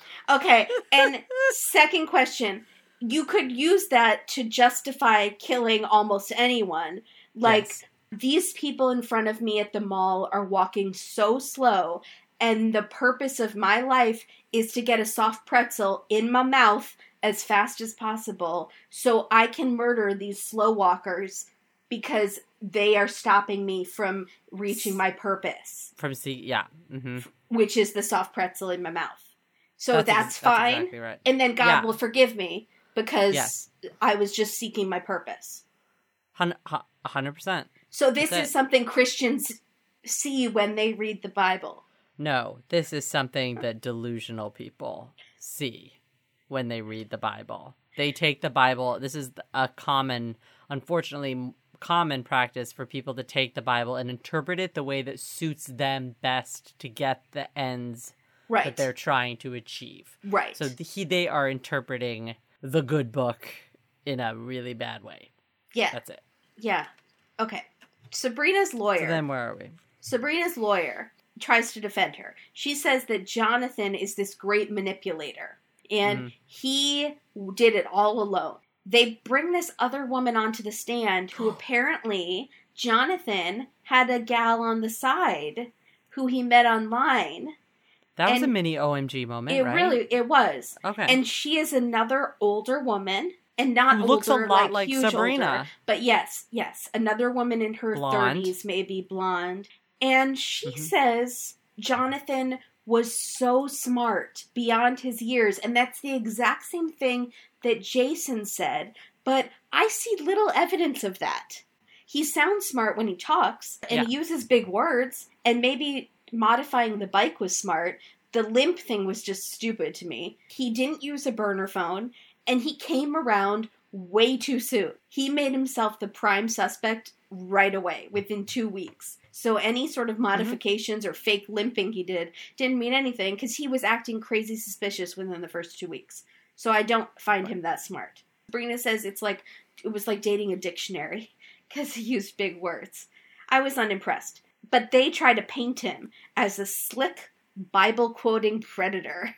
Okay, and second question. You could use that to justify killing almost anyone. Like, Yes. these people in front of me at the mall are walking so slow, and the purpose of my life is to get a soft pretzel in my mouth as fast as possible so I can murder these slow walkers because they are stopping me from reaching my purpose. From see, yeah. Mm-hmm. Which is the soft pretzel in my mouth. So that's, that's, that's ex- fine. That's exactly right. And then God Yeah. will forgive me because Yes. I was just seeking my purpose. Hun- hu- one hundred percent. So this That's is it. something Christians see when they read the Bible. No, this is something that delusional people see when they read the Bible. They take the Bible. This is a common, unfortunately, common practice for people to take the Bible and interpret it the way that suits them best to get the ends Right. that they're trying to achieve. Right. So the, he, they are interpreting the good book in a really bad way. yeah. That's it. Yeah. Okay. Sabrina's lawyer. So then where are we? Sabrina's lawyer tries to defend her. She says that Jonathan is this great manipulator, and Mhm. he did it all alone. They bring this other woman onto the stand who apparently Jonathan had a gal on the side who he met online. That was a And mini O M G moment, It right? really, it was. Okay. And she is another older woman. And not Who looks a older, lot like, like huge Sabrina. older, but yes, yes, another woman in her Blonde. thirties, maybe blonde. And she Mhm. says Jonathan was so smart beyond his years, and that's the exact same thing that Jason said, but I see little evidence of that. He sounds smart when he talks, and he uses big words, and maybe modifying the bike was smart. The limp thing was just stupid to me. He didn't use a burner phone, and he came around way too soon. He made himself the prime suspect right away, within two weeks. So any sort of modifications mm-hmm. or fake limping he did didn't mean anything, because he was acting crazy suspicious within the first two weeks. So I don't find him that smart. Sabrina says it's like, it was like dating a dictionary, because he used big words. I was unimpressed. But they try to paint him as a slick, Bible-quoting predator.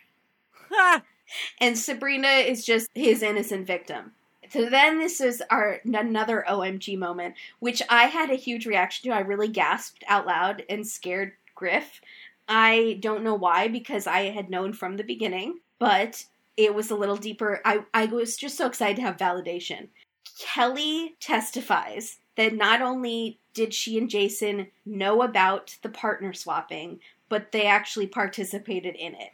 And Sabrina is just his innocent victim. So then this is our another O M G moment, which I had a huge reaction to. I really gasped out loud and scared Griff. I don't know why, because I had known from the beginning, but it was a little deeper. I, I was just so excited to have validation. Kelly testifies that not only did she and Jason know about the partner swapping, but they actually participated in it.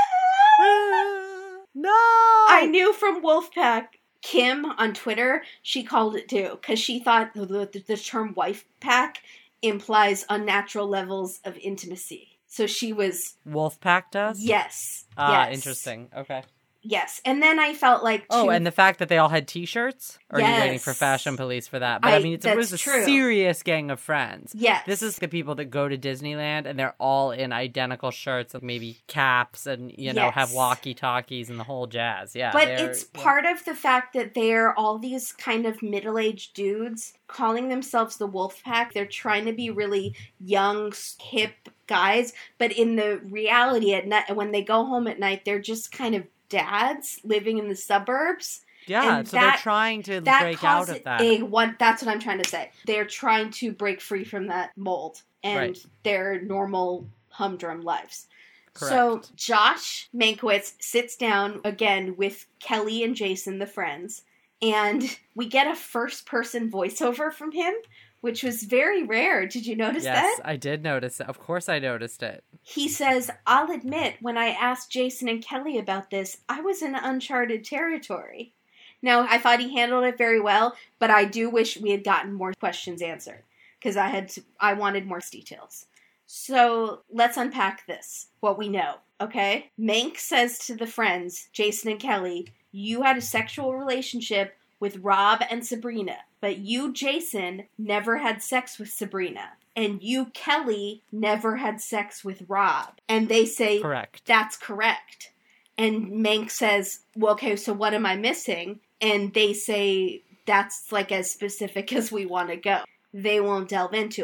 No! I knew from Wolfpack. Kim on Twitter, she called it too, because she thought the, the, the term wife pack implies unnatural levels of intimacy. So she was... Wolfpack does? Yes. Ah, yes. Interesting. Okay. Yes. And then I felt like... Oh, two... and the fact that they all had t-shirts? Or yes. are you waiting for Fashion Police for that? But I, I mean, it's, it was a true. serious gang of friends. Yes. This is the people that go to Disneyland and they're all in identical shirts and maybe caps and, you know, yes. have walkie-talkies and the whole jazz. Yeah. But it's yeah. part of the fact that they're all these kind of middle-aged dudes calling themselves the Wolfpack. They're trying to be really young, hip guys. But in the reality, at night, when they go home at night, they're just kind of dads living in the suburbs. Yeah, and so that, they're trying to that break out of that. A, one, that's what I'm trying to say. They're trying to break free from that mold and right. their normal humdrum lives. Correct. So Josh Mankiewicz sits down again with Kelly and Jason, the friends, and we get a first-person voiceover from him, which was very rare. Did you notice yes, that? Yes, I did notice it. Of course I noticed it. He says, I'll admit, when I asked Jason and Kelly about this, I was in uncharted territory. Now, I thought he handled it very well, but I do wish we had gotten more questions answered, because I had to, I wanted more details. So, let's unpack this, what we know, okay? Mank says to the friends, Jason and Kelly, you had a sexual relationship with Rob and Sabrina, but you, Jason, never had sex with Sabrina. And you, Kelly, never had sex with Rob. And they say, correct. That's correct. And Mank says, well, okay, so what am I missing? And they say, that's like as specific as we want to go. They won't delve into it.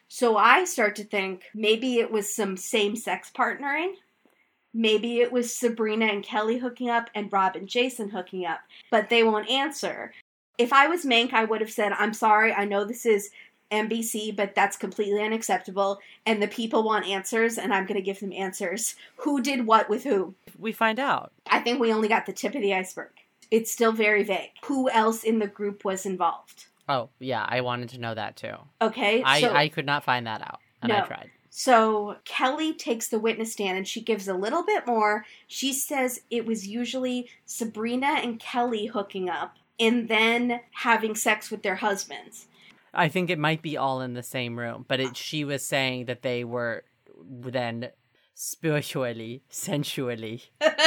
So I start to think maybe it was some same-sex partnering. Maybe it was Sabrina and Kelly hooking up and Rob and Jason hooking up. But they won't answer. If I was Mank, I would have said, I'm sorry, I know this is N B C, but that's completely unacceptable. And the people want answers, and I'm going to give them answers. Who did what with who? We find out. I think we only got the tip of the iceberg. It's still very vague. Who else in the group was involved? Oh, yeah, I wanted to know that too. Okay. I, so, I could not find that out, and no. I tried. So Kelly takes the witness stand, and she gives a little bit more. She says it was usually Sabrina and Kelly hooking up and then having sex with their husbands. I think it might be all in the same room, but it, she was saying that they were then spiritually, sensually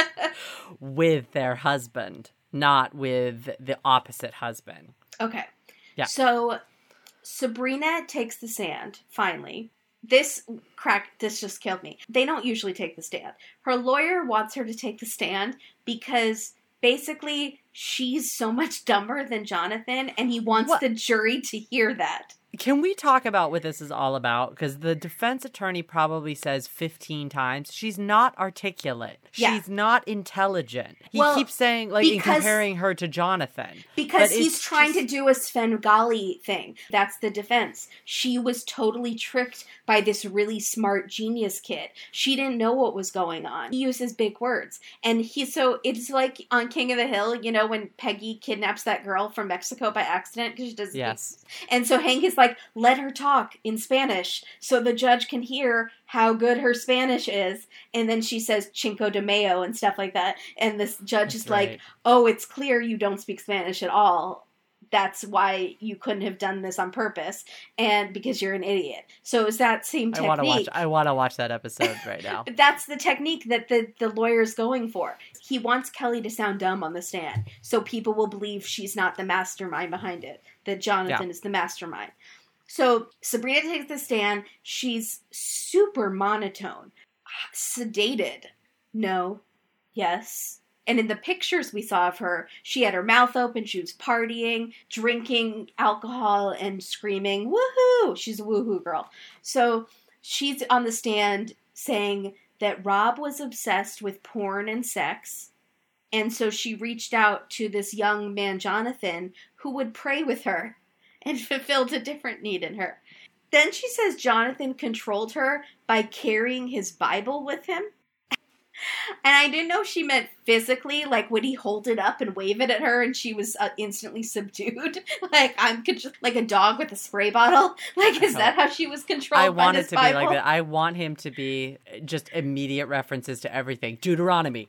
with their husband, not with the opposite husband. Okay. Yeah. So Sabrina takes the stand, finally. This crack, this just killed me. They don't usually take the stand. Her lawyer wants her to take the stand because basically she's so much dumber than Jonathan, and he wants what? the jury to hear that. Can we talk about what this is all about? Because the defense attorney probably says fifteen times, she's not articulate. Yeah. She's not intelligent. He well, keeps saying, like, because, and comparing her to Jonathan. Because but he's trying just... to do a Svengali thing. That's the defense. She was totally tricked by this really smart genius kid. She didn't know what was going on. He uses big words. And he, so it's like on King of the Hill, you know, when Peggy kidnaps that girl from Mexico by accident. Because she does. Yes. And so Hank is like, like, let her talk in Spanish so the judge can hear how good her Spanish is. And then she says Cinco de Mayo and stuff like that. And this judge That's is right. like, oh, it's clear you don't speak Spanish at all. That's why you couldn't have done this on purpose, and because you're an idiot. So it's that same technique. I want to watch. I want to watch that episode right now. But that's the technique that the the lawyer's going for. He wants Kelly to sound dumb on the stand, so people will believe she's not the mastermind behind it. That Jonathan yeah. is the mastermind. So Sabrina takes the stand. She's super monotone, sedated. No, yes. And in the pictures we saw of her, she had her mouth open, she was partying, drinking alcohol, and screaming, woohoo! She's a woohoo girl. So she's on the stand saying that Rob was obsessed with porn and sex, and so she reached out to this young man, Jonathan, who would pray with her and fulfilled a different need in her. Then she says Jonathan controlled her by carrying his Bible with him. And I didn't know she meant physically, like would he hold it up and wave it at her and she was uh, instantly subdued? Like I'm con- like a dog with a spray bottle? Like is that how she was controlled I by want this it to Bible? be like that. I want him to be just immediate references to everything. Deuteronomy.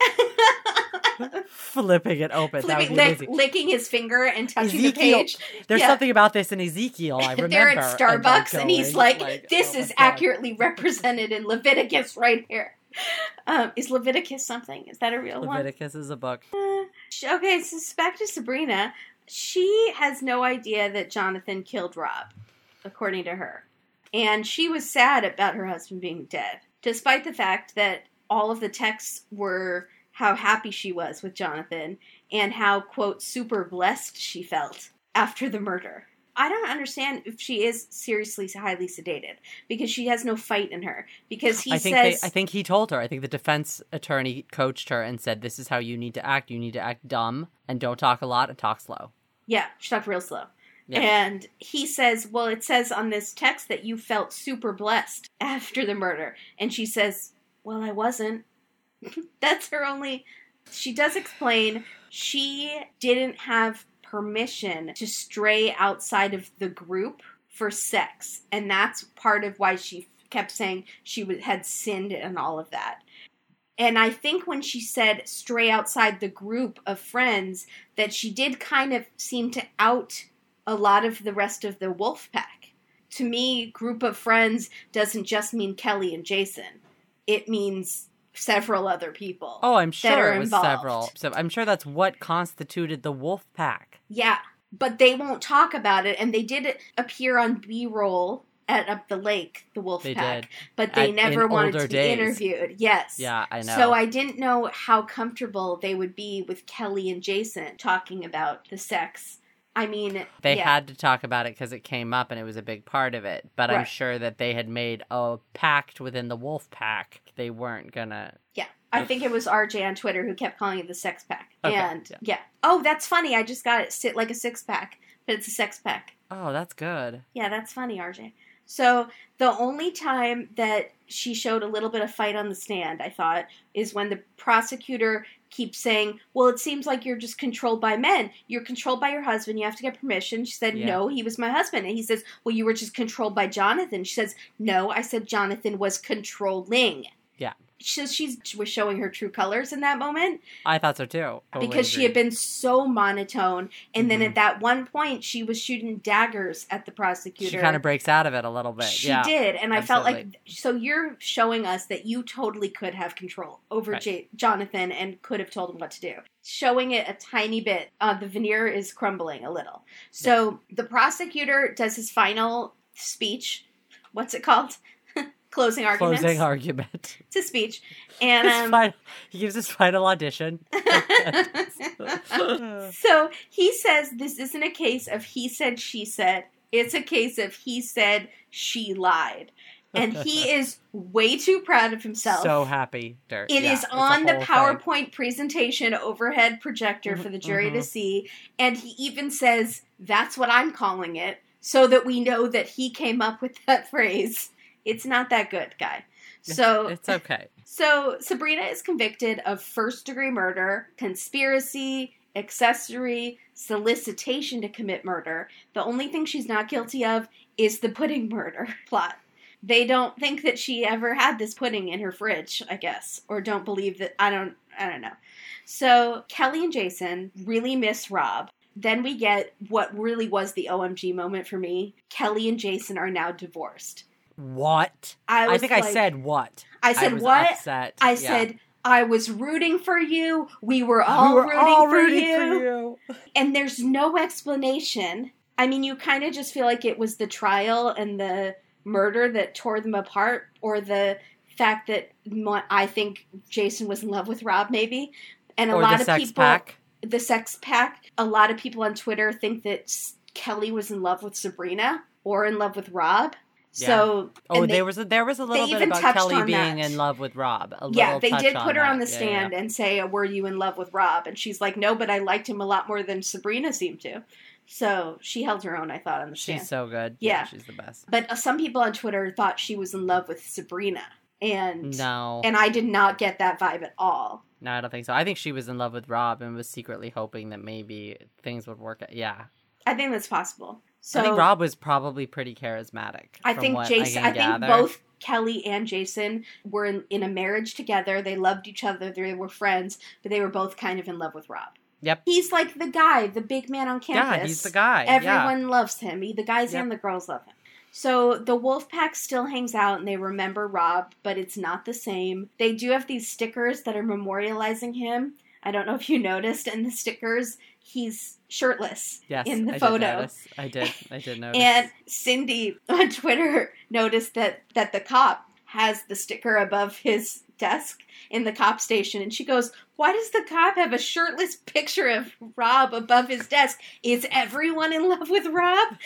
Flipping it open. Flipping, that would be lick, amazing. licking his finger and touching Ezekiel. the page. There's Yeah. something about this in Ezekiel, I remember. They're at Starbucks and, and he's like, like this oh is God. accurately represented in Leviticus right here. Um, is Leviticus something? Is that a real one? Leviticus is a book. Uh, okay, so back to Sabrina. She has no idea that Jonathan killed Rob, according to her. And she was sad about her husband being dead, despite the fact that all of the texts were how happy she was with Jonathan and how, quote, super blessed she felt after the murder. I don't understand if she is seriously highly sedated because she has no fight in her. Because he I think says, they, I think he told her. I think the defense attorney coached her and said, "This is how you need to act. You need to act dumb and don't talk a lot and talk slow." Yeah, she talked real slow. Yeah. And he says, "Well, it says on this text that you felt super blessed after the murder," and she says, "Well, I wasn't." That's her only. She does explain she didn't have permission to stray outside of the group for sex. And that's part of why she kept saying she w- had sinned and all of that. And I think when she said stray outside the group of friends, that she did kind of seem to out a lot of the rest of the wolf pack. To me, group of friends doesn't just mean Kelly and Jason. It means several other people. Oh, I'm sure it was involved. several. So I'm sure that's what constituted the wolf pack. Yeah, but they won't talk about it, and they did appear on B-roll at Up the Lake, the wolf They pack, did. but they At- never in wanted older to be days. interviewed. Yes. Yeah, I know. So I didn't know how comfortable they would be with Kelly and Jason talking about the sex I mean, They yeah. had to talk about it because it came up and it was a big part of it. But I'm Right. sure that they had made a pact within the wolf pack. They weren't gonna... Yeah. I think it was R J on Twitter who kept calling it the sex pack. Okay, And, yeah. yeah. Oh, that's funny. I just got it sit like a six pack, but it's a sex pack. Oh, that's good. Yeah, that's funny, R J. So, the only time that she showed a little bit of fight on the stand, I thought, is when the prosecutor keeps saying, well, it seems like you're just controlled by men. You're controlled by your husband. You have to get permission. She said, Yeah. no, he was my husband. And he says, well, you were just controlled by Jonathan. She says, no, I said Jonathan was controlling. Yeah. She says she was showing her true colors in that moment. I thought so too. Totally Because she agree. had been so monotone. And then Mhm. at that one point, she was shooting daggers at the prosecutor. She kind of breaks out of it a little bit. She yeah. did, and I felt like, absolutely. so you're showing us that you totally could have control over Right. J- Jonathan and could have told him what to do. Showing it a tiny bit, uh, the veneer is crumbling a little. So the prosecutor does his final speech. What's it called? Closing arguments. Closing argument. It's a speech. And, His um, final- he gives his final audition. so he says this isn't a case of he said, she said. It's a case of he said, she lied. And he is way too proud of himself. So happy, Dirk. It Yeah, is it's a on the whole thing. PowerPoint presentation overhead projector for the jury Mhm. to see. And he even says, that's what I'm calling it, so that we know that he came up with that phrase. It's not that good, guy. So It's okay. so Sabrina is convicted of first degree murder, conspiracy, accessory, solicitation to commit murder. The only thing she's not guilty of is the pudding murder plot. They don't think that she ever had this pudding in her fridge, I guess, or don't believe that. I don't I don't know. So Kelly and Jason really miss Rob. Then we get what really was the O M G moment for me. Kelly and Jason are now divorced. What? I, I, was think like, I said what? I said was what? Upset. I Yeah. said, I was rooting for you. We were all, we were rooting, all for, rooting you. for you. And there's no explanation. I mean, you kind of just feel like it was the trial and the murder that tore them apart, or the fact that mo- I think Jason was in love with Rob, maybe. And a Or lot the of sex people, pack. the sex pack. A lot of people on Twitter think that S- Kelly was in love with Sabrina or in love with Rob. Yeah. So, Oh, and they- there was a, there was a little they bit even about touched Kelly on being that. in love with Rob. A Yeah, little they touch did put her that. on the Yeah, stand yeah. and say, "Were you in love with Rob?" And she's like, "No, but I liked him a lot more than Sabrina seemed to." So she held her own, I thought, on the stand. She's so good. Yeah. she's the best. But uh, some people on Twitter thought she was in love with Sabrina, and No, and I did not get that vibe at all. no, I don't think so. I think she was in love with Rob and was secretly hoping that maybe things would work out. Yeah, I think that's possible. So I think Rob was probably pretty charismatic. I from think what Jason. I, I, can think gather. both Kelly and Jason were in, in a marriage together. They loved each other. They were friends, but they were both kind of in love with Rob. Yep. He's like the guy, the big man on campus. Yeah, he's the guy. Everyone yeah. loves him. He, the guys Yep. and the girls love him. So the wolf pack still hangs out and they remember Rob, but it's not the same. They do have these stickers that are memorializing him. I don't know if you noticed in the stickers, he's shirtless Yes, in the I photo. Did notice. I did. I did notice. And Cindy on Twitter noticed that, that the cop has the sticker above his desk in the cop station. And she goes, why does the cop have a shirtless picture of Rob above his desk? Is everyone in love with Rob?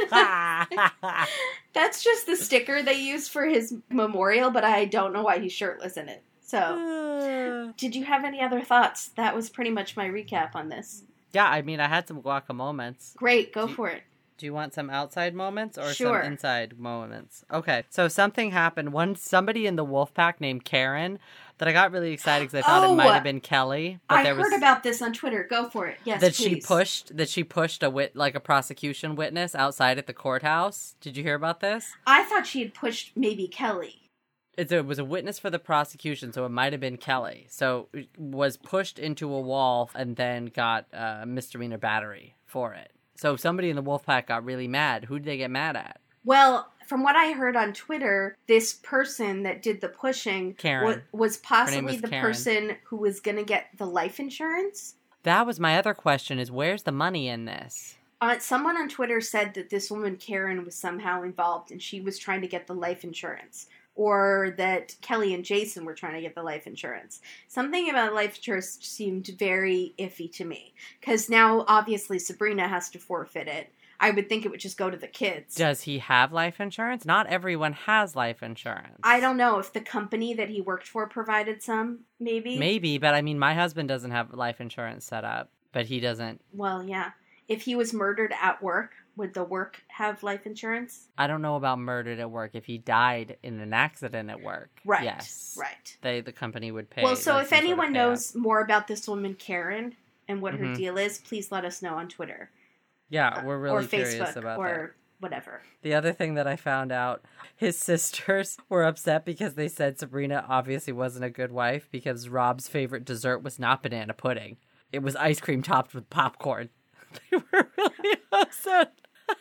That's just the sticker they use for his memorial, but I don't know why he's shirtless in it. So, did you have any other thoughts? That was pretty much my recap on this. Yeah, I mean, I had some guaca moments. Great, go Do- for it. Do you want some outside moments or Sure. some inside moments? Okay, so something happened. One somebody in the wolf pack named Karen that I got really excited because I thought Oh, it might have been Kelly. But I there heard was about this on Twitter. Go for it. Yes, that please. she pushed that she pushed a wit like a prosecution witness outside at the courthouse. Did you hear about this? I thought she had pushed maybe Kelly. It's, it was a witness for the prosecution, so it might have been Kelly. So it was pushed into a wall and then got a misdemeanor battery for it. So somebody in the wolf pack got really mad. Who did they get mad at? Well, from what I heard on Twitter, this person that did the pushing Karen. wa- was possibly was the Karen. person who was going to get the life insurance. That was my other question: is where's the money in this? Uh, someone on Twitter said that this woman, Karen, was somehow involved and she was trying to get the life insurance or that Kelly and Jason were trying to get the life insurance. Something about life insurance seemed very iffy to me. Because now, obviously, Sabrina has to forfeit it. I would think it would just go to the kids. Does he have life insurance? Not everyone has life insurance. I don't know if the company that he worked for provided some, maybe. Maybe, but I mean, my husband doesn't have life insurance set up, but he doesn't. Well, yeah. If he was murdered at work, would the work have life insurance? I don't know about murdered at work. If he died in an accident at work, right, yes, right. They the company would pay. Well, so like, if anyone sort of knows more about this woman Karen and what mm-hmm. her deal is, please let us know on Twitter. Yeah, we're really or curious Facebook about or that. Whatever. The other thing that I found out, his sisters were upset because they said Sabrina obviously wasn't a good wife because Rob's favorite dessert was not banana pudding. It was ice cream topped with popcorn. They were really upset.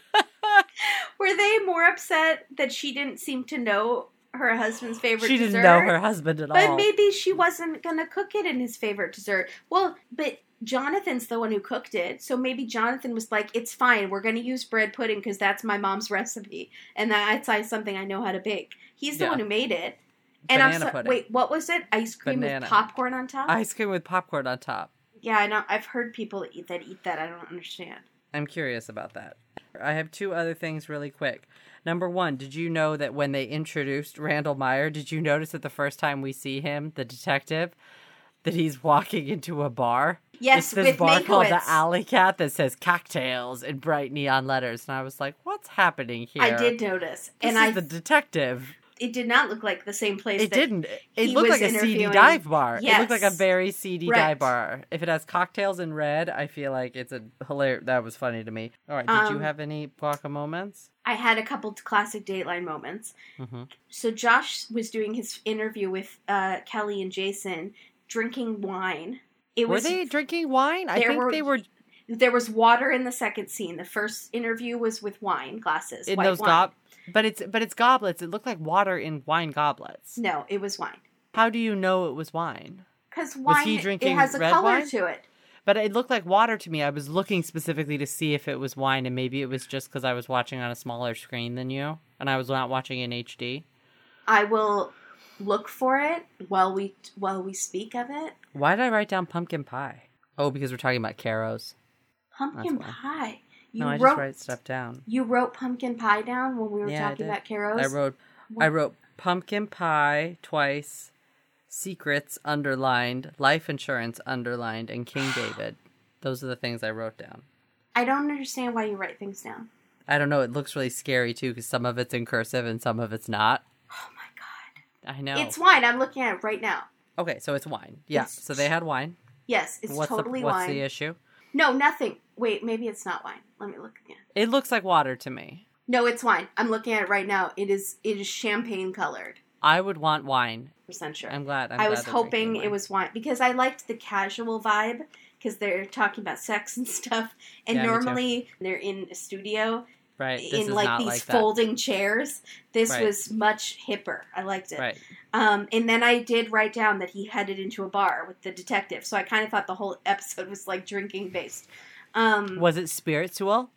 Were they more upset that she didn't seem to know her husband's favorite she dessert? She didn't know her husband at but all. But maybe she wasn't going to cook it in his favorite dessert. Well, but Jonathan's the one who cooked it, so maybe Jonathan was like, it's fine, we're going to use bread pudding because that's my mom's recipe, and that's something I know how to bake. He's the yeah. one who made it. And Banana I'm so- pudding. Wait, what was it? Ice cream Banana. with popcorn on top? Ice cream with popcorn on top. Yeah, I know. I've heard people eat that eat that. I don't understand. I'm curious about that. I have two other things really quick. Number one, did you know that when they introduced Randall Meyer, did you notice that the first time we see him, the detective, that he's walking into a bar? Yes, it's this with bar Mankiewicz. called the Alley Cat that says cocktails in bright neon letters. And I was like, what's happening here? I did notice. This and is I the detective. It did not look like the same place. It that didn't. It he looked was like a seedy interviewing. dive bar. Yes. It looked like a very seedy Right. dive bar. If it has cocktails in red, I feel like it's a hilarious. That was funny to me. All right. Did Um, you have any Blanca moments? I had a couple classic Dateline moments. Mm-hmm. So Josh was doing his interview with uh, Kelly and Jason, drinking wine. It Were was, they drinking wine? I there think were- they were There was water in the second scene. The first interview was with wine glasses. in white those wine. gob. But it's but it's goblets. It looked like water in wine goblets. No, it was wine. How do you know it was wine? Because wine, he drinking it has a red color wine? to it. But it looked like water to me. I was looking specifically to see if it was wine, and maybe it was just because I was watching on a smaller screen than you, and I was not watching in H D. I will look for it while we while we speak of it. Why did I write down pumpkin pie? Oh, because we're talking about Caro's. Pumpkin That's pie. You no, I wrote, just write stuff down. You wrote pumpkin pie down when we were Yeah, I talking did. about Caro's? I wrote, I wrote pumpkin pie twice, secrets underlined, life insurance underlined, and King David. Those are the things I wrote down. I don't understand why you write things down. I don't know. It looks really scary too because some of it's in cursive and some of it's not. Oh my god. I know. It's wine. I'm looking at it right now. Okay, so it's wine. Yeah. It's- So they had wine. Yes, it's what's totally the, what's wine. the issue? No, nothing. Wait, maybe it's not wine. Let me look again. It looks like water to me. No, it's wine. I'm looking at it right now. It is it is champagne colored. I would want wine. Percent sure. I'm glad. I'm I glad was they're hoping drinking it wine. was wine because I liked the casual vibe because they're talking about sex and stuff. And Yeah, me too. normally they're in a studio right. This in is like not these like that. folding chairs. This Right. was much hipper. I liked it. Right. Um, and then I did write down that he headed into a bar with the detective. So I kind of thought the whole episode was like drinking based. Um, Was it spiritual?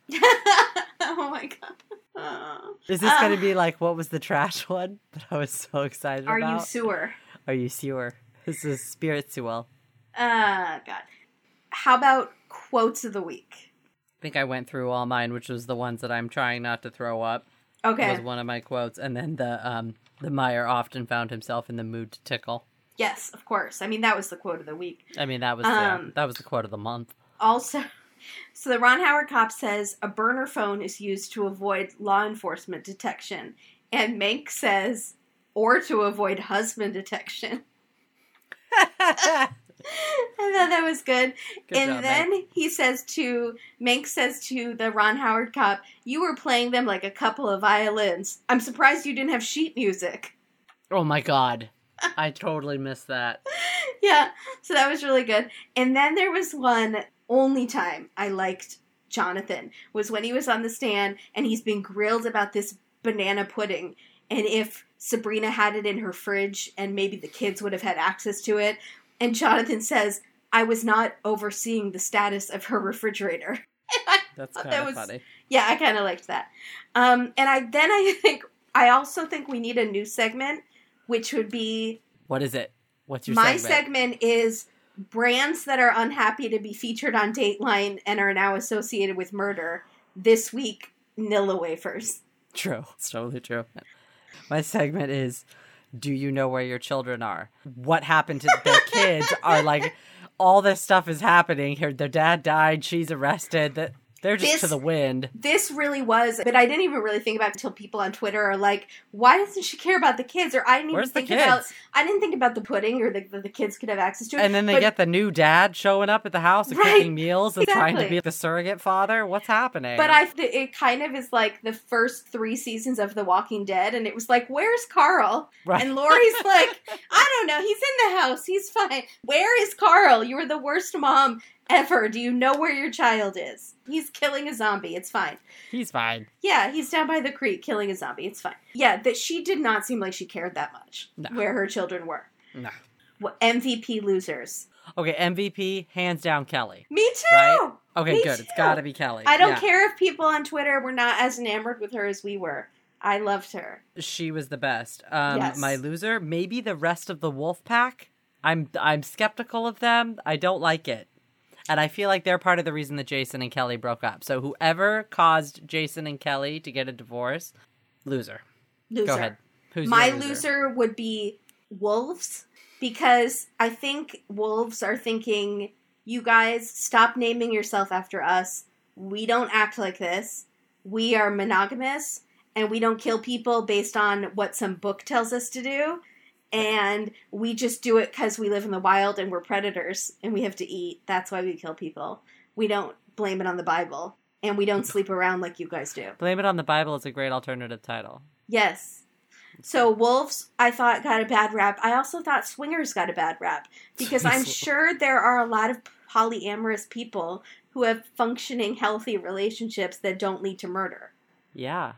oh my god. Uh, Is this uh, going to be like what was the trash one that I was so excited Are about? you sewer? Are you sure? This is spiritual. Uh, God. How about quotes of the week? I think I went through all mine, which was the ones that I'm trying not to throw up. Okay. Was one of my quotes, and then the um the Meyer often found himself in the mood to tickle. Yes, of course. I mean, that was the quote of the week. I mean, that was Um, the, that was the quote of the month. Also, so the Ron Howard cop says a burner phone is used to avoid law enforcement detection. And Mank says, or to avoid husband detection. I thought that was good. Good and job, then Mank. he says to, Mank says to the Ron Howard cop, you were playing them like a couple of violins. I'm surprised you didn't have sheet music. Oh my god, I totally missed that. Yeah, so that was really good. And then there was one only time I liked Jonathan was when he was on the stand and he's being grilled about this banana pudding and if Sabrina had it in her fridge and maybe the kids would have had access to it. And Jonathan says, I was not overseeing the status of her refrigerator. And I That's thought kind that of was- funny. Yeah, I kind of liked that. Um, and I then I think I also think we need a new segment, which would be... What is it? What's your my segment? My segment is brands that are unhappy to be featured on Dateline and are now associated with murder. This week, Nilla wafers. True. It's totally true. My segment is, do you know where your children are? What happened to their kids are like, all this stuff is happening here. Their dad died. She's arrested. That They're just this, to the wind. This really was, but I didn't even really think about it until people on Twitter are like, why doesn't she care about the kids? Or I didn't Where's even think the kids? about, I didn't think about the pudding or the, the, the kids could have access to it. And then they but, get the new dad showing up at the house and right, cooking meals and exactly. trying to be the surrogate father. What's happening? But I, it kind of is like the first three seasons of The Walking Dead, and it was like, where's Carl? Right. And Lori's like, I don't know, he's in the house, he's fine. Where is Carl? You were the worst mom ever. Do you know where your child is? He's killing a zombie. It's fine. He's fine. Yeah, he's down by the creek killing a zombie. It's fine. Yeah, that she did not seem like she cared that much No. where her children were. No. Well, M V P losers. Okay, M V P, hands down, Kelly. Me too! Right? Okay, Me good. too. It's gotta be Kelly. I don't Yeah. care if people on Twitter were not as enamored with her as we were. I loved her. She was the best. Um, Yes. My loser, maybe the rest of the wolf pack. I'm I'm skeptical of them. I don't like it. And I feel like they're part of the reason that Jason and Kelly broke up. So whoever caused Jason and Kelly to get a divorce, loser. Loser. Go ahead. Who's My your loser? loser would be wolves, because I think wolves are thinking, you guys, stop naming yourself after us. We don't act like this. We are monogamous, and we don't kill people based on what some book tells us to do. And we just do it because we live in the wild and we're predators and we have to eat. That's why we kill people. We don't blame it on the Bible. And we don't sleep around like you guys do. Blame It on the Bible is a great alternative title. Yes. So wolves, I thought, got a bad rap. I also thought swingers got a bad rap. Because I'm sure there are a lot of polyamorous people who have functioning, healthy relationships that don't lead to murder. Yeah.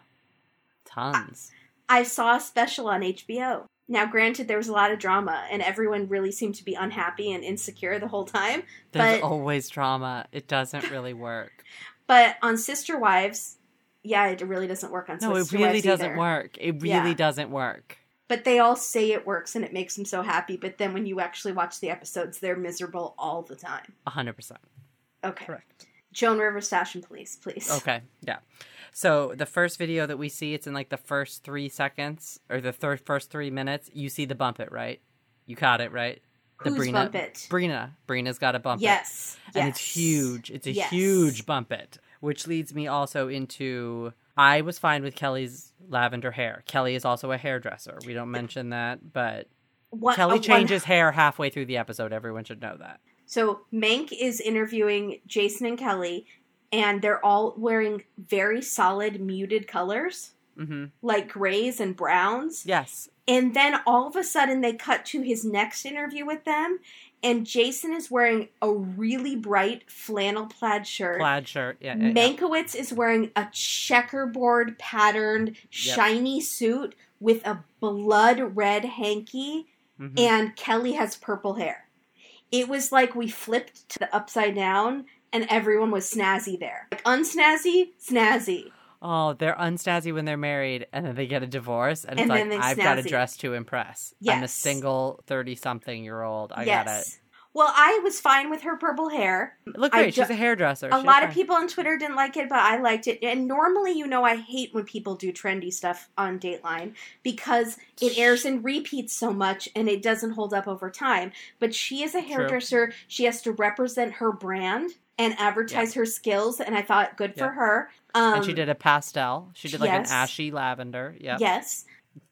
Tons. I, I saw a special on H B O. Now, granted, there was a lot of drama, and everyone really seemed to be unhappy and insecure the whole time. There's but, always drama. It doesn't really work. But on Sister Wives, yeah, it really doesn't work on no, Sister it really Wives doesn't either. work. It really Yeah. doesn't work. But they all say it works, and it makes them so happy. But then when you actually watch the episodes, they're miserable all the time. A hundred percent. Okay. Correct. Joan Rivers Fashion Police, please. Okay, yeah. So the first video that we see, it's in like the first three seconds, or the third first three minutes, you see the bump it, right? You caught it, right? The Who's Brina, bump it? Brina. Brina's got a bump Yes. it. And yes. it's huge. It's a Yes. huge bump it. Which leads me also into, I was fine with Kelly's lavender hair. Kelly is also a hairdresser. We don't mention that, but One, Kelly uh, changes one... hair halfway through the episode. Everyone should know that. So Mank is interviewing Jason and Kelly, and they're all wearing very solid muted colors, Mm-hmm. like grays and browns. Yes. And then all of a sudden they cut to his next interview with them, and Jason is wearing a really bright flannel plaid shirt. Plaid shirt. Yeah. yeah, yeah. Mankiewicz is wearing a checkerboard patterned shiny suit with a blood red hanky, Mm-hmm. and Kelly has purple hair. It was like we flipped to the upside down, and everyone was snazzy there. Like unsnazzy, snazzy. Oh, they're unsnazzy when they're married, and then they get a divorce, and, And it's then like, they I've got to snazzy. dress to impress. I'm a Yes. single thirty-something-year-old. I yes. gotta... Well, I was fine with her purple hair. Look I great. do- She's a hairdresser. A She's lot of fine. people on Twitter didn't like it, but I liked it. And normally, you know, I hate when people do trendy stuff on Dateline because it airs in repeats so much and it doesn't hold up over time. But she is a hairdresser. She has to represent her brand and advertise her skills, and I thought, good for Yeah. her. Um, And she did a pastel. She did like yes. an ashy lavender. Yeah. Yes.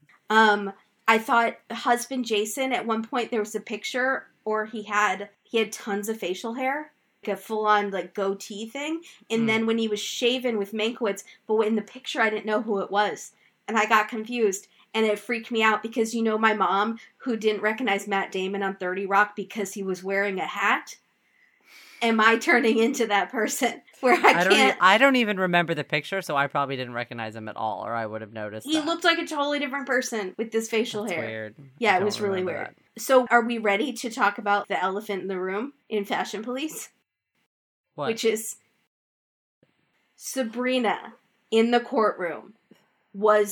Um, I thought husband Jason, at one point there was a picture, or he had he had tons of facial hair, like a full on like goatee thing. And Mm. then when he was shaven with Mankiewicz, but in the picture I didn't know who it was, and I got confused. And it freaked me out because, you know, my mom, who didn't recognize Matt Damon on thirty Rock because he was wearing a hat. Am I turning into that person where I, I don't. can't? e- I don't even remember the picture, so I probably didn't recognize him at all, or I would have noticed. He that. looked like a totally different person with this facial That's hair. weird. Yeah, I it don't was really remember weird. that. So, are we ready to talk about the elephant in the room in Fashion Police? What? Which is Sabrina in the courtroom was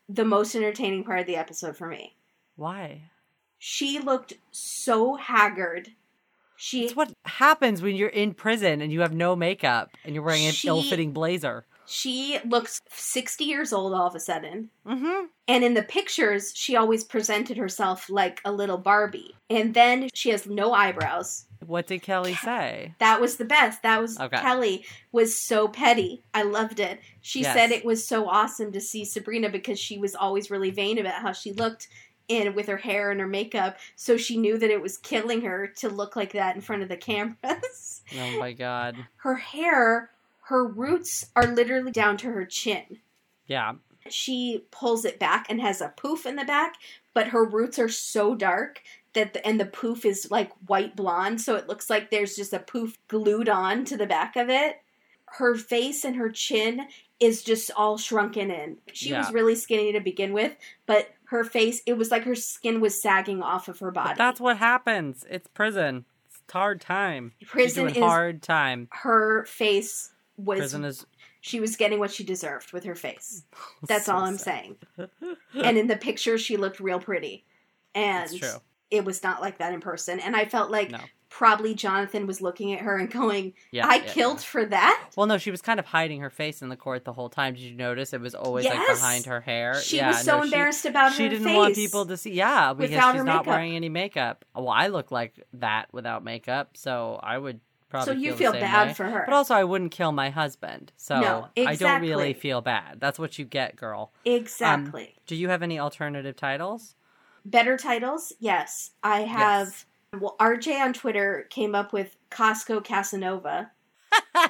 the most entertaining part of the episode for me. Why? She looked so haggard. She It's what happens when you're in prison and you have no makeup and you're wearing an She- ill-fitting blazer. She looks sixty years old all of a sudden. Mm-hmm. And in the pictures, she always presented herself like a little Barbie. And then she has no eyebrows. What did Kelly say? That was the best. That was Okay. Kelly was so petty. I loved it. She Yes. said it was so awesome to see Sabrina because she was always really vain about how she looked in with her hair and her makeup. So she knew that it was killing her to look like that in front of the cameras. Oh my god. Her hair, her roots are literally down to her chin. Yeah. She pulls it back and has a poof in the back, but her roots are so dark that the, and the poof is like white blonde, so it looks like there's just a poof glued on to the back of it. Her face and her chin is just all shrunken in. She Yeah. was really skinny to begin with, but her face, it was like her skin was sagging off of her body. But that's what happens. It's prison. It's hard time. Prison She's doing is- hard time. Her face was, Prison is she was getting what she deserved with her face. That's so all I'm sad. saying. And in the picture, she looked real pretty. And That's true. it was not like that in person. And I felt like No. probably Jonathan was looking at her and going, Yeah, I yeah, killed yeah. for that? Well, no, she was kind of hiding her face in the court the whole time. Did you notice it was always like Yes. behind her hair? She yeah, was so no, she- embarrassed about She her didn't face. want people to see. Yeah, because without she's her not makeup. wearing any makeup. Well, I look like that without makeup, so I would probably. So you feel, feel the same bad way. for her. But also, I wouldn't kill my husband, so No, I don't really exactly. feel bad. That's what you get, girl. Exactly. Do you have any alternative titles? Better titles? Yes. I have. Well, R J on Twitter came up with Costco Casanova. Uh,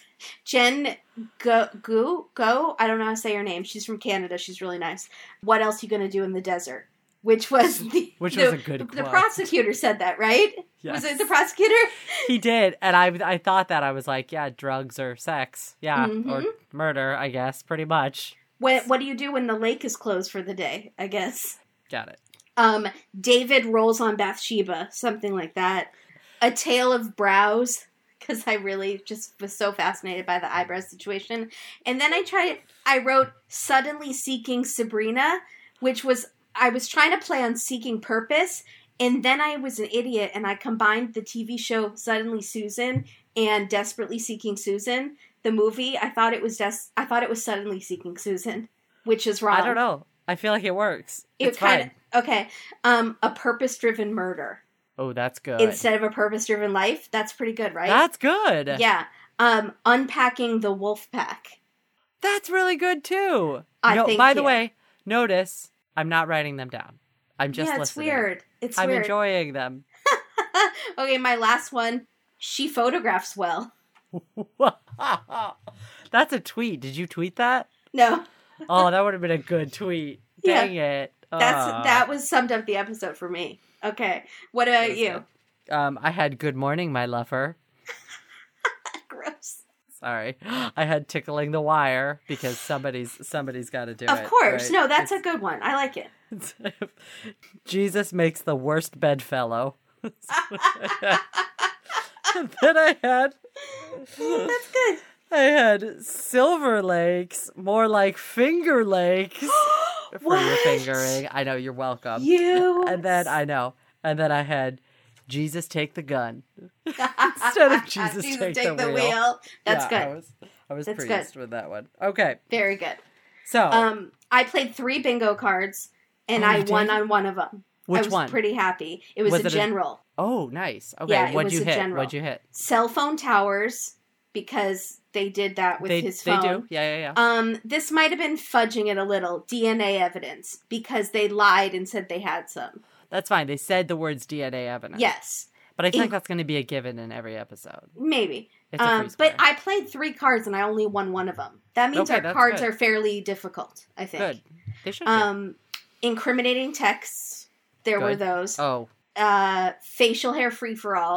Jen Go, Go, Go, I don't know how to say her name. She's from Canada. She's really nice. What else you going to do in the desert? Which was the, Which the, was a good the quote. prosecutor said that, right? Yes. Was it the prosecutor? He did, and I I thought that I was like, yeah, drugs or sex, yeah, Mhm. or murder, I guess, pretty much. What What do you do when the lake is closed for the day? I guess. Got it. Um, David rolls on Bathsheba, something like that. A tale of brows, because I really just was so fascinated by the eyebrow situation. And then I tried, I wrote Suddenly Seeking Sabrina, which was, I was trying to play on Seeking Purpose, and then I was an idiot, and I combined the T V show Suddenly Susan and Desperately Seeking Susan, the movie. I thought it was just, I thought it was Suddenly Seeking Susan, which is wrong. I don't know. I feel like it works. It It's kind fine. of, okay. Um, a purpose-driven murder. Oh, that's good. Instead of a purpose-driven life. That's pretty good, right? That's good. Yeah. Um, unpacking the wolf pack. That's really good too. I no, thank by the you. way, notice I'm not writing them down. I'm just yeah, it's listening. weird. It's I'm weird. enjoying them. Okay, my last one. She photographs well. That's a tweet. Did you tweet that? No, Oh, that would have been a good tweet. Yeah. Dang it. that's Ah. that was summed up the episode for me. Okay, what about That's you? good. Um, I had good morning, my lover. Gross. Sorry, I had tickling the wire because somebody's somebody's got to do it. Of course, right? no, that's a good one. I like it. Jesus makes the worst bedfellow. And then I had That's good. I had Silver Lakes, more like Finger Lakes for your What? fingering. I know, you're welcome. You. And then I know, and then I had Jesus take the gun instead of Jesus, take, the, wheel. That's Yeah, good. I was I was That's pleased with that one. Okay, Very good. so Um, I played three bingo cards, and Oh, I you won did? on one of them. Which I was one? pretty happy. It was, Was a it a- general. oh, nice. Okay, Yeah, it what'd was you a hit? general. What'd you hit? Cell phone towers, because they did that with they his they phone. do. Yeah, yeah, yeah. Um, this might have been fudging it a little. D N A evidence, because they lied and said they had some. That's fine. They said the words D N A evidence. Yes, But I feel In- like that's going to be a given in every episode. maybe. It's a Um, free but square. I played three cards and I only won one of them. That means Okay, our that's cards good. are fairly difficult, I think. Good. They should be. Um, incriminating texts. There were Good. those. Oh, Uh, facial hair free for all.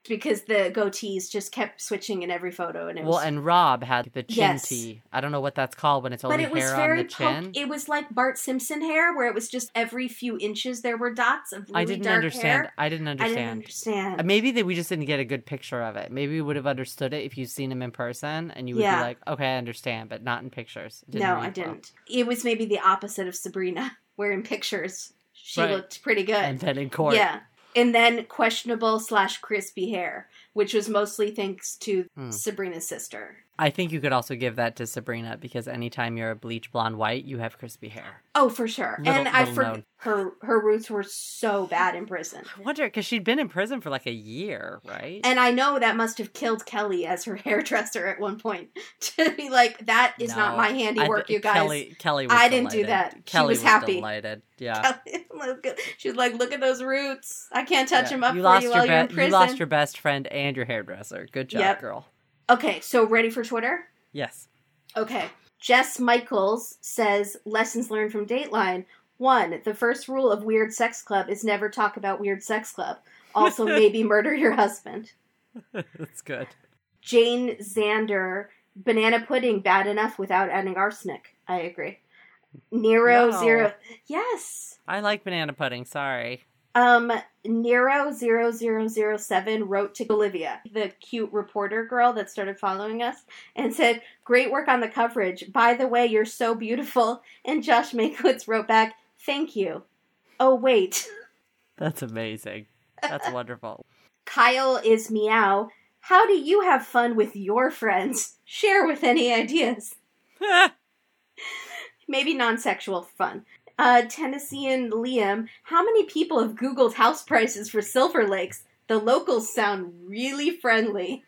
because the goatees just kept switching in every photo, and it was Well, and Rob had the chin Yes. tee. I don't know what that's called when it's but only it was hair on very the chin. poke- it was like Bart Simpson hair, where it was just every few inches there were dots of really I didn't dark understand. hair. I didn't I understand. didn't understand. Uh, Maybe that we just didn't get a good picture of it. Maybe we would have understood it if you'd seen him in person, and you would Yeah. be like, "Okay, I understand," but not in pictures. It didn't No, read I well. didn't. It was maybe the opposite of Sabrina, where in pictures she Right. looked pretty good. And then in court, Yeah. And then questionable slash crispy hair, which was mostly thanks to Hmm. Sabrina's sister. I think you could also give that to Sabrina because anytime you're a bleach blonde white, you have crispy hair. Oh, for sure. Little- and I little forgot known. her her roots were so bad in prison. I wonder because she'd been in prison for like a year, right? And I know that must have killed Kelly as her hairdresser at one point to be like, that is not No. my I- handiwork, you guys. Kelly, Kelly was I didn't do delighted. that. She Kelly was happy. delighted. Yeah. She was like, look at those roots. I can't touch Yeah. them up you for lost you your while you're in be- prison. You lost your best friend and your hairdresser. Good job, Yep. girl. Okay, so ready for Twitter? Yes. Okay. Jess Michaels says, lessons learned from Dateline. One, the first rule of Weird Sex Club is never talk about Weird Sex Club. Also, maybe murder your husband. That's good. Jane Zander, banana pudding bad enough without adding arsenic. I agree. Nero No. zero. Yes. I like banana pudding. Sorry. Um, Nero zero zero zero seven wrote to Olivia, the cute reporter girl that started following us, and said, "Great work on the coverage. By the way, you're so beautiful." And Josh Mankiewicz wrote back, "Thank you." Oh, wait. That's amazing. That's wonderful. Kyle is meow. How do you have fun with your friends? Share with any ideas. Maybe non-sexual fun. Uh, Tennessean Liam, how many people have Googled house prices for Silver Lakes? The locals sound really friendly.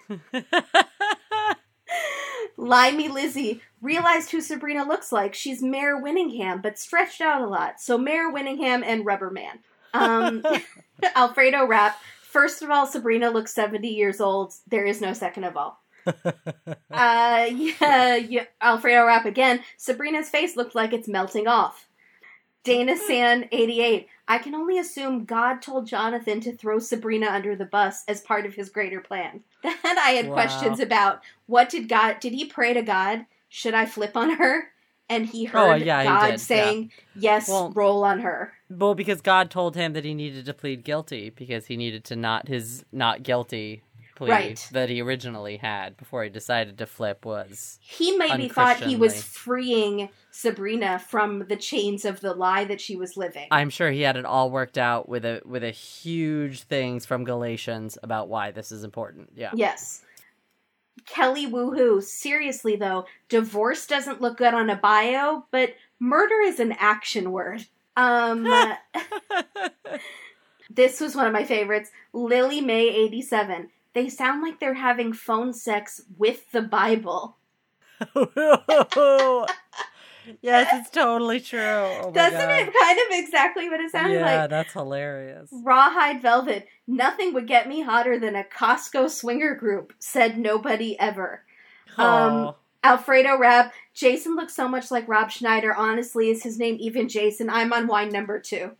Limey Lizzie, realized who Sabrina looks like. She's Mayor Winningham, but stretched out a lot. So Mayor Winningham and Rubber Man. Um, Alfredo Rapp, first of all, Sabrina looks seventy years old. There is no second of all. uh, yeah, yeah, Alfredo Rapp again. Sabrina's face looked like it's melting off. Dana San eighty-eight. I can only assume God told Jonathan to throw Sabrina under the bus as part of his greater plan. That I had Wow. questions about. What did God, did he pray to God? Should I flip on her? And he heard Oh, yeah, he God did, saying, yes, Well- roll on her. Well, because God told him that he needed to plead guilty because he needed to not his not guilty plea Right. that he originally had before he decided to flip was He maybe thought he was unchristianly. freeing Sabrina from the chains of the lie that she was living. I'm sure he had it all worked out with a with a huge things from Galatians about why this is important. Yeah. Yes. Kelly woohoo. Seriously though, divorce doesn't look good on a bio, but murder is an action word. Um, this was one of my favorites. Lily May eighty-seven. They sound like they're having phone sex with the Bible. Yes, it's totally true. Oh my Doesn't God. it kind of exactly what it sounded Yeah, like? that's hilarious. Rawhide Velvet. Nothing would get me hotter than a Costco swinger group, said nobody ever. Um, Oh. Alfredo Rapp. Jason looks so much like Rob Schneider. Honestly, is his name even Jason? I'm on wine number two.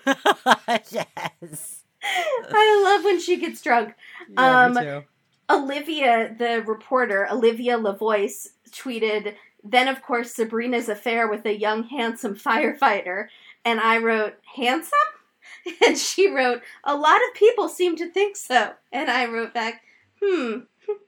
Yes. I love when she gets drunk. Yeah, Um, me too. Olivia, the reporter, Olivia LaVoice, tweeted, then of course Sabrina's affair with a young, handsome firefighter. And I wrote, handsome? And she wrote, a lot of people seem to think so. And I wrote back, hmm.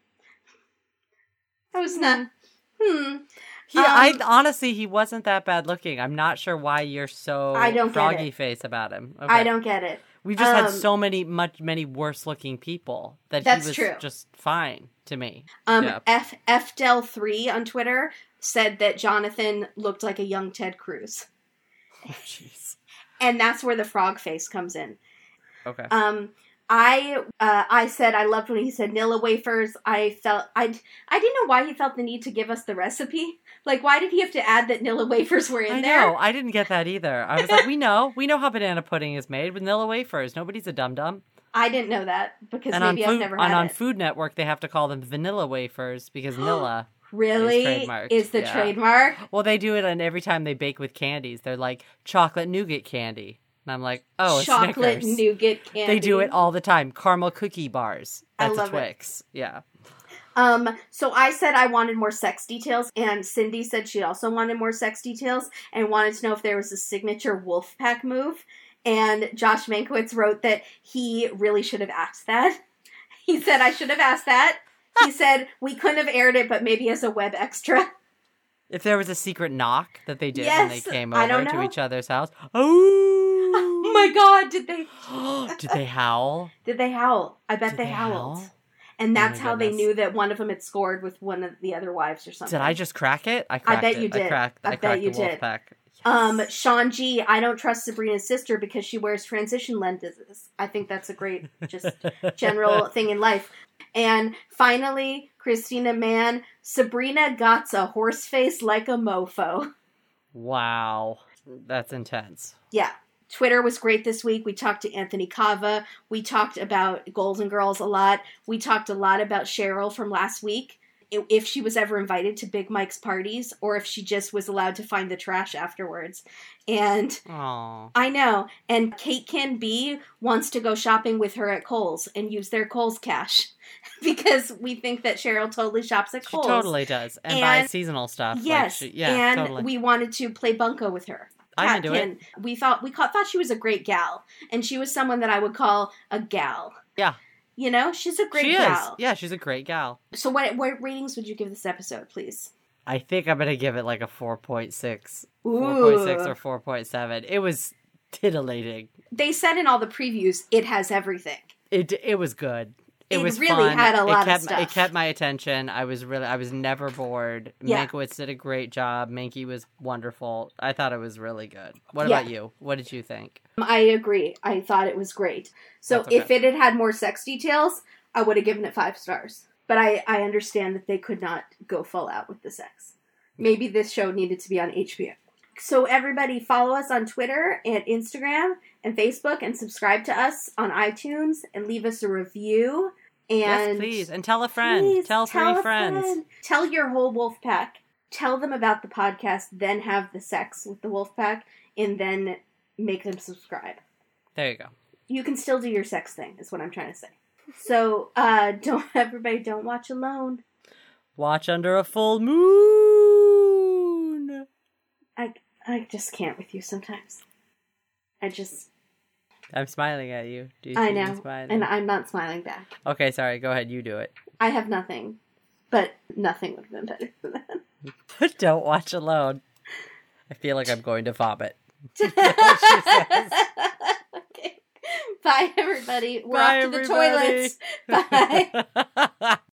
I was not, hmm. He, I um, honestly, he wasn't that bad looking. I'm not sure why you're so I don't get froggy it. face about him. Okay. I don't get it. We've just had um, so many, much, many worse looking people that That's he was true. just fine to me. Um, Yeah. F FDel three on Twitter said that Jonathan looked like a young Ted Cruz. Oh, jeez. And that's where the frog face comes in. Okay. Um, I uh, I said I loved when he said Nilla wafers. I felt I I didn't know why he felt the need to give us the recipe. Like, why did he have to add that Nilla wafers were in I there? know. I didn't get that either. I was like, we know. We know how banana pudding is made with Nilla wafers. Nobody's a dum-dum. I didn't know that because And on maybe I've food, never and had on it. Food Network, they have to call them vanilla wafers because Nilla. Really? Is trademarked, Is the yeah. trademark? Well, they do it on every time they bake with candies. They're like chocolate nougat candy, And I'm like, oh, chocolate Snickers. nougat candy. They do it all the time. Caramel cookie bars. That's I love a Twix. It. Yeah. Um, so I said I wanted more sex details, and Cindy said she also wanted more sex details and wanted to know if there was a signature Wolfpack move. And Josh Mankiewicz wrote that he really should have asked that. He said, I should have asked that. He said, we couldn't have aired it, but maybe as a web extra. If there was a secret knock that they did yes, when they came I don't over to know. each other's house. Oh! Oh my god, did they... Did they howl? Did they howl? I bet Did they, they howled. howl? And that's Oh how they goodness. knew that one of them had scored with one of the other wives or something. Did I just crack it? I cracked bet it. you did. I cracked, I I bet cracked you the did. Wolfpack. Yes. Um, Sean G, I don't trust Sabrina's sister because she wears transition lenses. I think that's a great, just general thing in life. And finally, Christina Mann, Sabrina got a horse face like a mofo. Wow. That's intense. Yeah. Twitter was great this week. We talked to Anthony Cava. We talked about Golden Girls a lot. We talked a lot about Cheryl from last week. If she was ever invited to Big Mike's parties or if she just was allowed to find the trash afterwards. And Aww. I know. And Kate Can B wants to go shopping with her at Kohl's and use their Kohl's cash because we think that Cheryl totally shops at She Kohl's. totally does. And, And- buys seasonal stuff. Yes. Like she, yeah, and totally. we wanted to play bunco with her. I'm into Katkin. We thought we caught, thought she was a great gal, and she was someone that I would call a gal. Yeah. You know, she's a great she gal. is. Yeah, she's a great gal. So, what what ratings would you give this episode, please? I think I'm going to give it like a four point six. Ooh. four point six or four point seven. It was titillating. They said in all the previews, it has everything. It it was good. It, It was really fun. had a lot it of kept, stuff. It kept my attention. I was really, I was never bored. Yeah. Mankiewicz did a great job. Mankey was wonderful. I thought it was really good. What Yeah. about you? What did you think? I agree. I thought it was great. So, That's okay. if it had had more sex details, I would have given it five stars. But I, I understand that they could not go full out with the sex. Maybe this show needed to be on H B O. So everybody follow us on Twitter and Instagram and Facebook and subscribe to us on iTunes and leave us a review. And Yes, please. And tell a friend. please tell three a friends. friend. Tell your whole wolf pack. Tell them about the podcast, then have the sex with the wolf pack, and then make them subscribe. There you go. You can still do your sex thing, is what I'm trying to say. So, uh, don't everybody don't watch alone. Watch under a full moon. I I just can't with you sometimes. I just I'm smiling at you. Do you I see me know, smiling? and I'm not smiling back. Okay, sorry. Go ahead. You do it. I have nothing, but nothing would have been better than that. Don't watch alone. I feel like I'm going to vomit. Okay. Bye, everybody. We're Bye, off to the everybody. toilets. Bye.